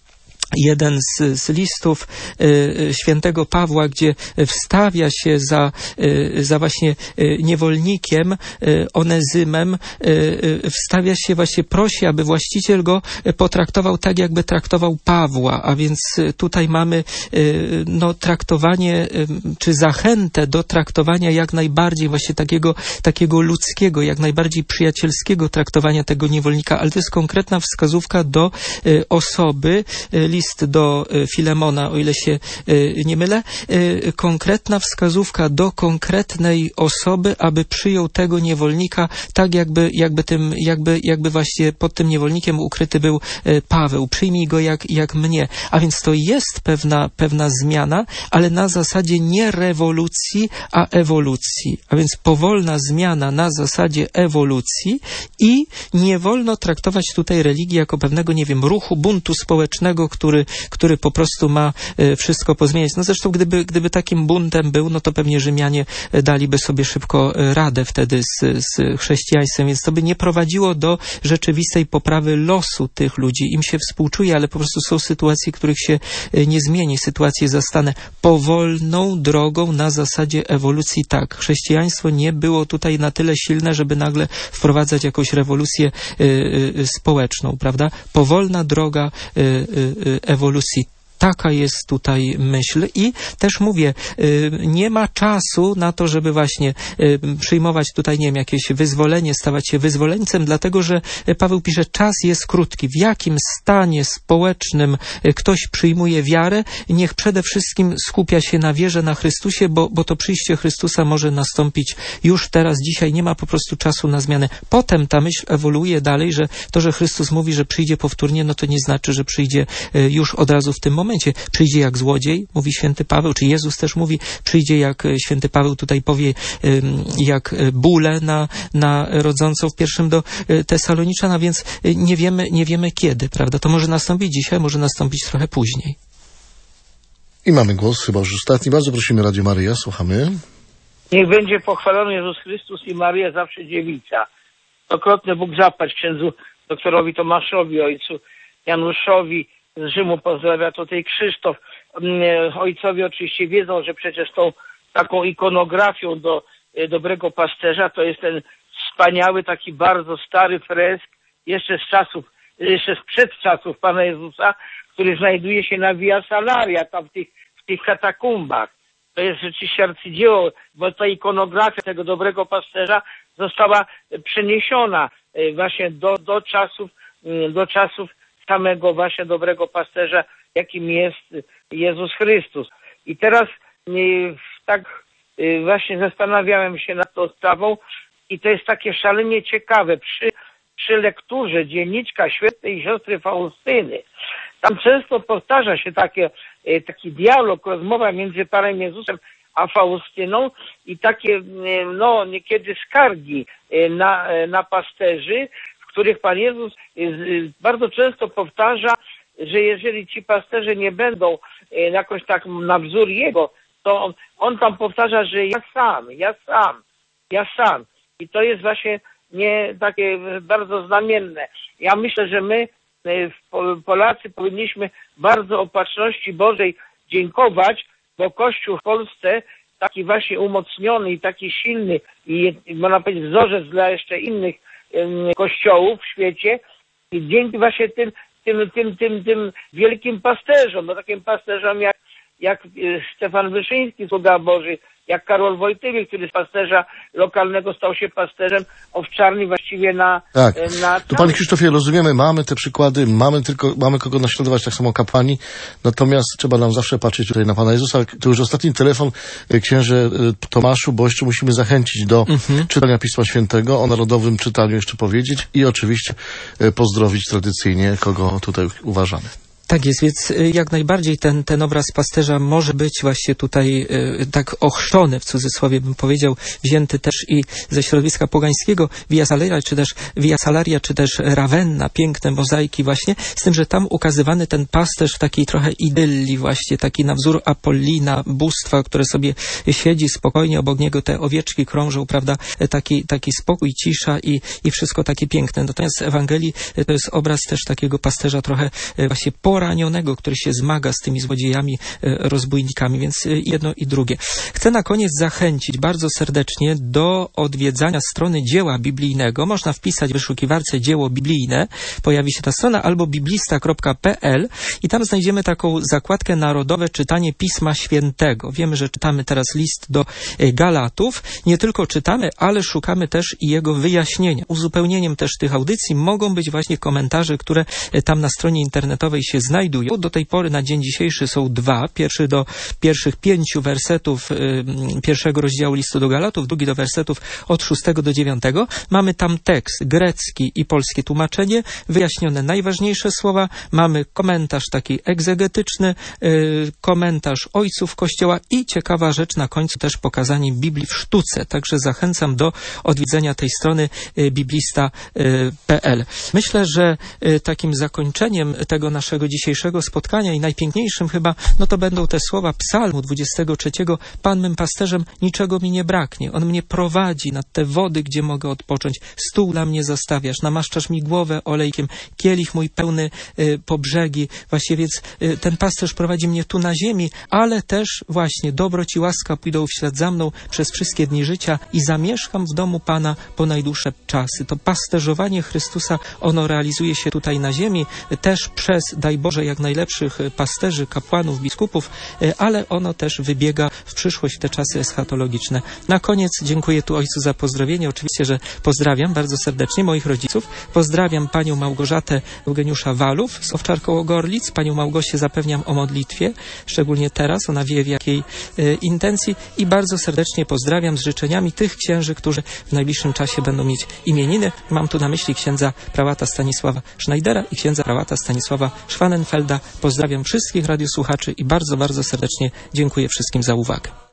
jeden z, z listów y, świętego Pawła, gdzie wstawia się za, y, za właśnie y, niewolnikiem y, Onezymem, y, y, wstawia się właśnie, prosi, aby właściciel go potraktował tak, jakby traktował Pawła, a więc tutaj mamy y, no, traktowanie, y, czy zachętę do traktowania jak najbardziej właśnie takiego, takiego ludzkiego, jak najbardziej przyjacielskiego traktowania tego niewolnika, ale to jest konkretna wskazówka do y, osoby, y, list do Filemona, o ile się nie mylę, konkretna wskazówka do konkretnej osoby, aby przyjął tego niewolnika tak, jakby, jakby tym, jakby, jakby właśnie pod tym niewolnikiem ukryty był Paweł. Przyjmij go jak, jak mnie. A więc to jest pewna, pewna zmiana, ale na zasadzie nie rewolucji, a ewolucji. A więc powolna zmiana na zasadzie ewolucji i nie wolno traktować tutaj religii jako pewnego, nie wiem, ruchu, buntu społecznego, który Który, który po prostu ma wszystko pozmieniać. No zresztą gdyby, gdyby takim buntem był, no to pewnie Rzymianie daliby sobie szybko radę wtedy z, z chrześcijaństwem, więc to by nie prowadziło do rzeczywistej poprawy losu tych ludzi. Im się współczuje, ale po prostu są sytuacje, których się nie zmieni. Sytuacje zastane powolną drogą na zasadzie ewolucji. Tak, chrześcijaństwo nie było tutaj na tyle silne, żeby nagle wprowadzać jakąś rewolucję y, y, społeczną, prawda? Powolna droga y, y, ewolucji. Taka jest tutaj myśl i też mówię, nie ma czasu na to, żeby właśnie przyjmować tutaj, nie wiem, jakieś wyzwolenie, stawać się wyzwoleńcem, dlatego że Paweł pisze, czas jest krótki. W jakim stanie społecznym ktoś przyjmuje wiarę, niech przede wszystkim skupia się na wierze na Chrystusie, bo, bo to przyjście Chrystusa może nastąpić już teraz, dzisiaj. Nie ma po prostu czasu na zmianę. Potem ta myśl ewoluuje dalej, że to, że Chrystus mówi, że przyjdzie powtórnie, no to nie znaczy, że przyjdzie już od razu w tym momencie. Przyjdzie jak złodziej, mówi święty Paweł, czy Jezus też mówi, przyjdzie jak święty Paweł tutaj powie, jak bóle na, na rodzącą w pierwszym do Tesaloniczan, a więc nie wiemy, nie wiemy kiedy, prawda? To może nastąpić dzisiaj, może nastąpić trochę później. I mamy głos, chyba już ostatni. Bardzo prosimy, Radio Maryja, słuchamy. Niech będzie pochwalony Jezus Chrystus i Maryja zawsze dziewica. Stokrotny Bóg zapłać księdzu doktorowi Tomaszowi, ojcu Januszowi z Rzymu, pozdrawia tutaj Krzysztof. Ojcowie oczywiście wiedzą, że przecież tą taką ikonografią do dobrego pasterza to jest ten wspaniały, taki bardzo stary fresk, jeszcze z czasów, jeszcze sprzed czasów Pana Jezusa, który znajduje się na Via Salaria, tam w tych, w tych katakumbach. To jest rzeczywiście arcydzieło, bo ta ikonografia tego dobrego pasterza została przeniesiona właśnie do, do czasów, do czasów samego właśnie dobrego pasterza, jakim jest Jezus Chrystus. I teraz tak właśnie zastanawiałem się nad tą sprawą i to jest takie szalenie ciekawe. Przy, przy lekturze dzienniczka świętej siostry Faustyny, tam często powtarza się takie, taki dialog, rozmowa między Panem Jezusem a Faustyną i takie, no, niekiedy skargi na, na pasterzy, w których Pan Jezus bardzo często powtarza, że jeżeli ci pasterze nie będą jakoś tak na wzór Jego, to on, on tam powtarza, że ja sam, ja sam, ja sam. I to jest właśnie nie takie bardzo znamienne. Ja myślę, że my, Polacy, powinniśmy bardzo Opatrzności Bożej dziękować, bo Kościół w Polsce, taki właśnie umocniony i taki silny i można powiedzieć wzorzec dla jeszcze innych kościołów w świecie, i dzięki właśnie tym, tym, tym, tym, tym wielkim pasterzom, no takim pasterzom jak, jak Stefan Wyszyński, sługa Boży, jak Karol Wojtyły, który z pasterza lokalnego stał się pasterzem owczarni właściwie na... Tak, na tu Panie Krzysztofie, rozumiemy, mamy te przykłady, mamy tylko, mamy kogo naśladować, tak samo kapłani, natomiast trzeba nam zawsze patrzeć tutaj na Pana Jezusa. To już ostatni telefon, księże Tomaszu, bo jeszcze musimy zachęcić do mhm. czytania Pisma Świętego, o narodowym czytaniu jeszcze powiedzieć i oczywiście pozdrowić tradycyjnie, kogo tutaj uważamy. Tak jest, więc jak najbardziej ten, ten obraz pasterza może być właśnie tutaj y, tak ochrzczony, w cudzysłowie bym powiedział, wzięty też i ze środowiska pogańskiego, Via Salaria, czy też Via Salaria, czy też Ravenna, piękne mozaiki właśnie, z tym, że tam ukazywany ten pasterz w takiej trochę idylli właśnie, taki na wzór Apollina, bóstwa, które sobie siedzi spokojnie, obok niego te owieczki krążą, prawda, taki, taki spokój, cisza i, i wszystko takie piękne. Natomiast w Ewangelii to jest obraz też takiego pasterza trochę właśnie porannego, poranionego, który się zmaga z tymi złodziejami, rozbójnikami, więc jedno i drugie. Chcę na koniec zachęcić bardzo serdecznie do odwiedzania strony Dzieła Biblijnego. Można wpisać w wyszukiwarce Dzieło Biblijne, pojawi się ta strona, albo biblista kropka p l i tam znajdziemy taką zakładkę Narodowe Czytanie Pisma Świętego. Wiemy, że czytamy teraz list do Galatów. Nie tylko czytamy, ale szukamy też i jego wyjaśnienia. Uzupełnieniem też tych audycji mogą być właśnie komentarze, które tam na stronie internetowej się znajdują. Do tej pory na dzień dzisiejszy są dwa. Pierwszy do pierwszych pięciu wersetów y, pierwszego rozdziału listu do Galatów, drugi do wersetów od szóstego do dziewiątego. Mamy tam tekst grecki i polskie tłumaczenie, wyjaśnione najważniejsze słowa. Mamy komentarz taki egzegetyczny, y, komentarz ojców Kościoła i ciekawa rzecz na końcu też pokazanie Biblii w sztuce. Także zachęcam do odwiedzenia tej strony y, biblista kropka p l. Myślę, że y, takim zakończeniem tego naszego dzisiejszego spotkania i najpiękniejszym chyba, no to będą te słowa Psalmu dwudziestego trzeciego. Pan mym pasterzem, niczego mi nie braknie. On mnie prowadzi nad te wody, gdzie mogę odpocząć. Stół dla mnie zastawiasz, namaszczasz mi głowę olejkiem, kielich mój pełny y, po brzegi. Właściwie więc y, ten pasterz prowadzi mnie tu na ziemi, ale też właśnie dobroć i łaska pójdą w ślad za mną przez wszystkie dni życia i zamieszkam w domu Pana po najdłuższe czasy. To pasterzowanie Chrystusa, ono realizuje się tutaj na ziemi, też przez, daj Boże, jak najlepszych pasterzy, kapłanów, biskupów, ale ono też wybiega w przyszłość, w te czasy eschatologiczne. Na koniec dziękuję tu Ojcu za pozdrowienie. Oczywiście, że pozdrawiam bardzo serdecznie moich rodziców. Pozdrawiam panią Małgorzatę Eugeniusza Walów z Owczarkowo-Gorlic. Panią Małgosię zapewniam o modlitwie, szczególnie teraz. Ona wie w jakiej y, intencji i bardzo serdecznie pozdrawiam z życzeniami tych księży, którzy w najbliższym czasie będą mieć imieniny. Mam tu na myśli księdza prałata Stanisława Schneidera i księdza prałata Stanisława Schwanenfelda. Pozdrawiam wszystkich radiosłuchaczy i bardzo, bardzo serdecznie dziękuję wszystkim za uwagę.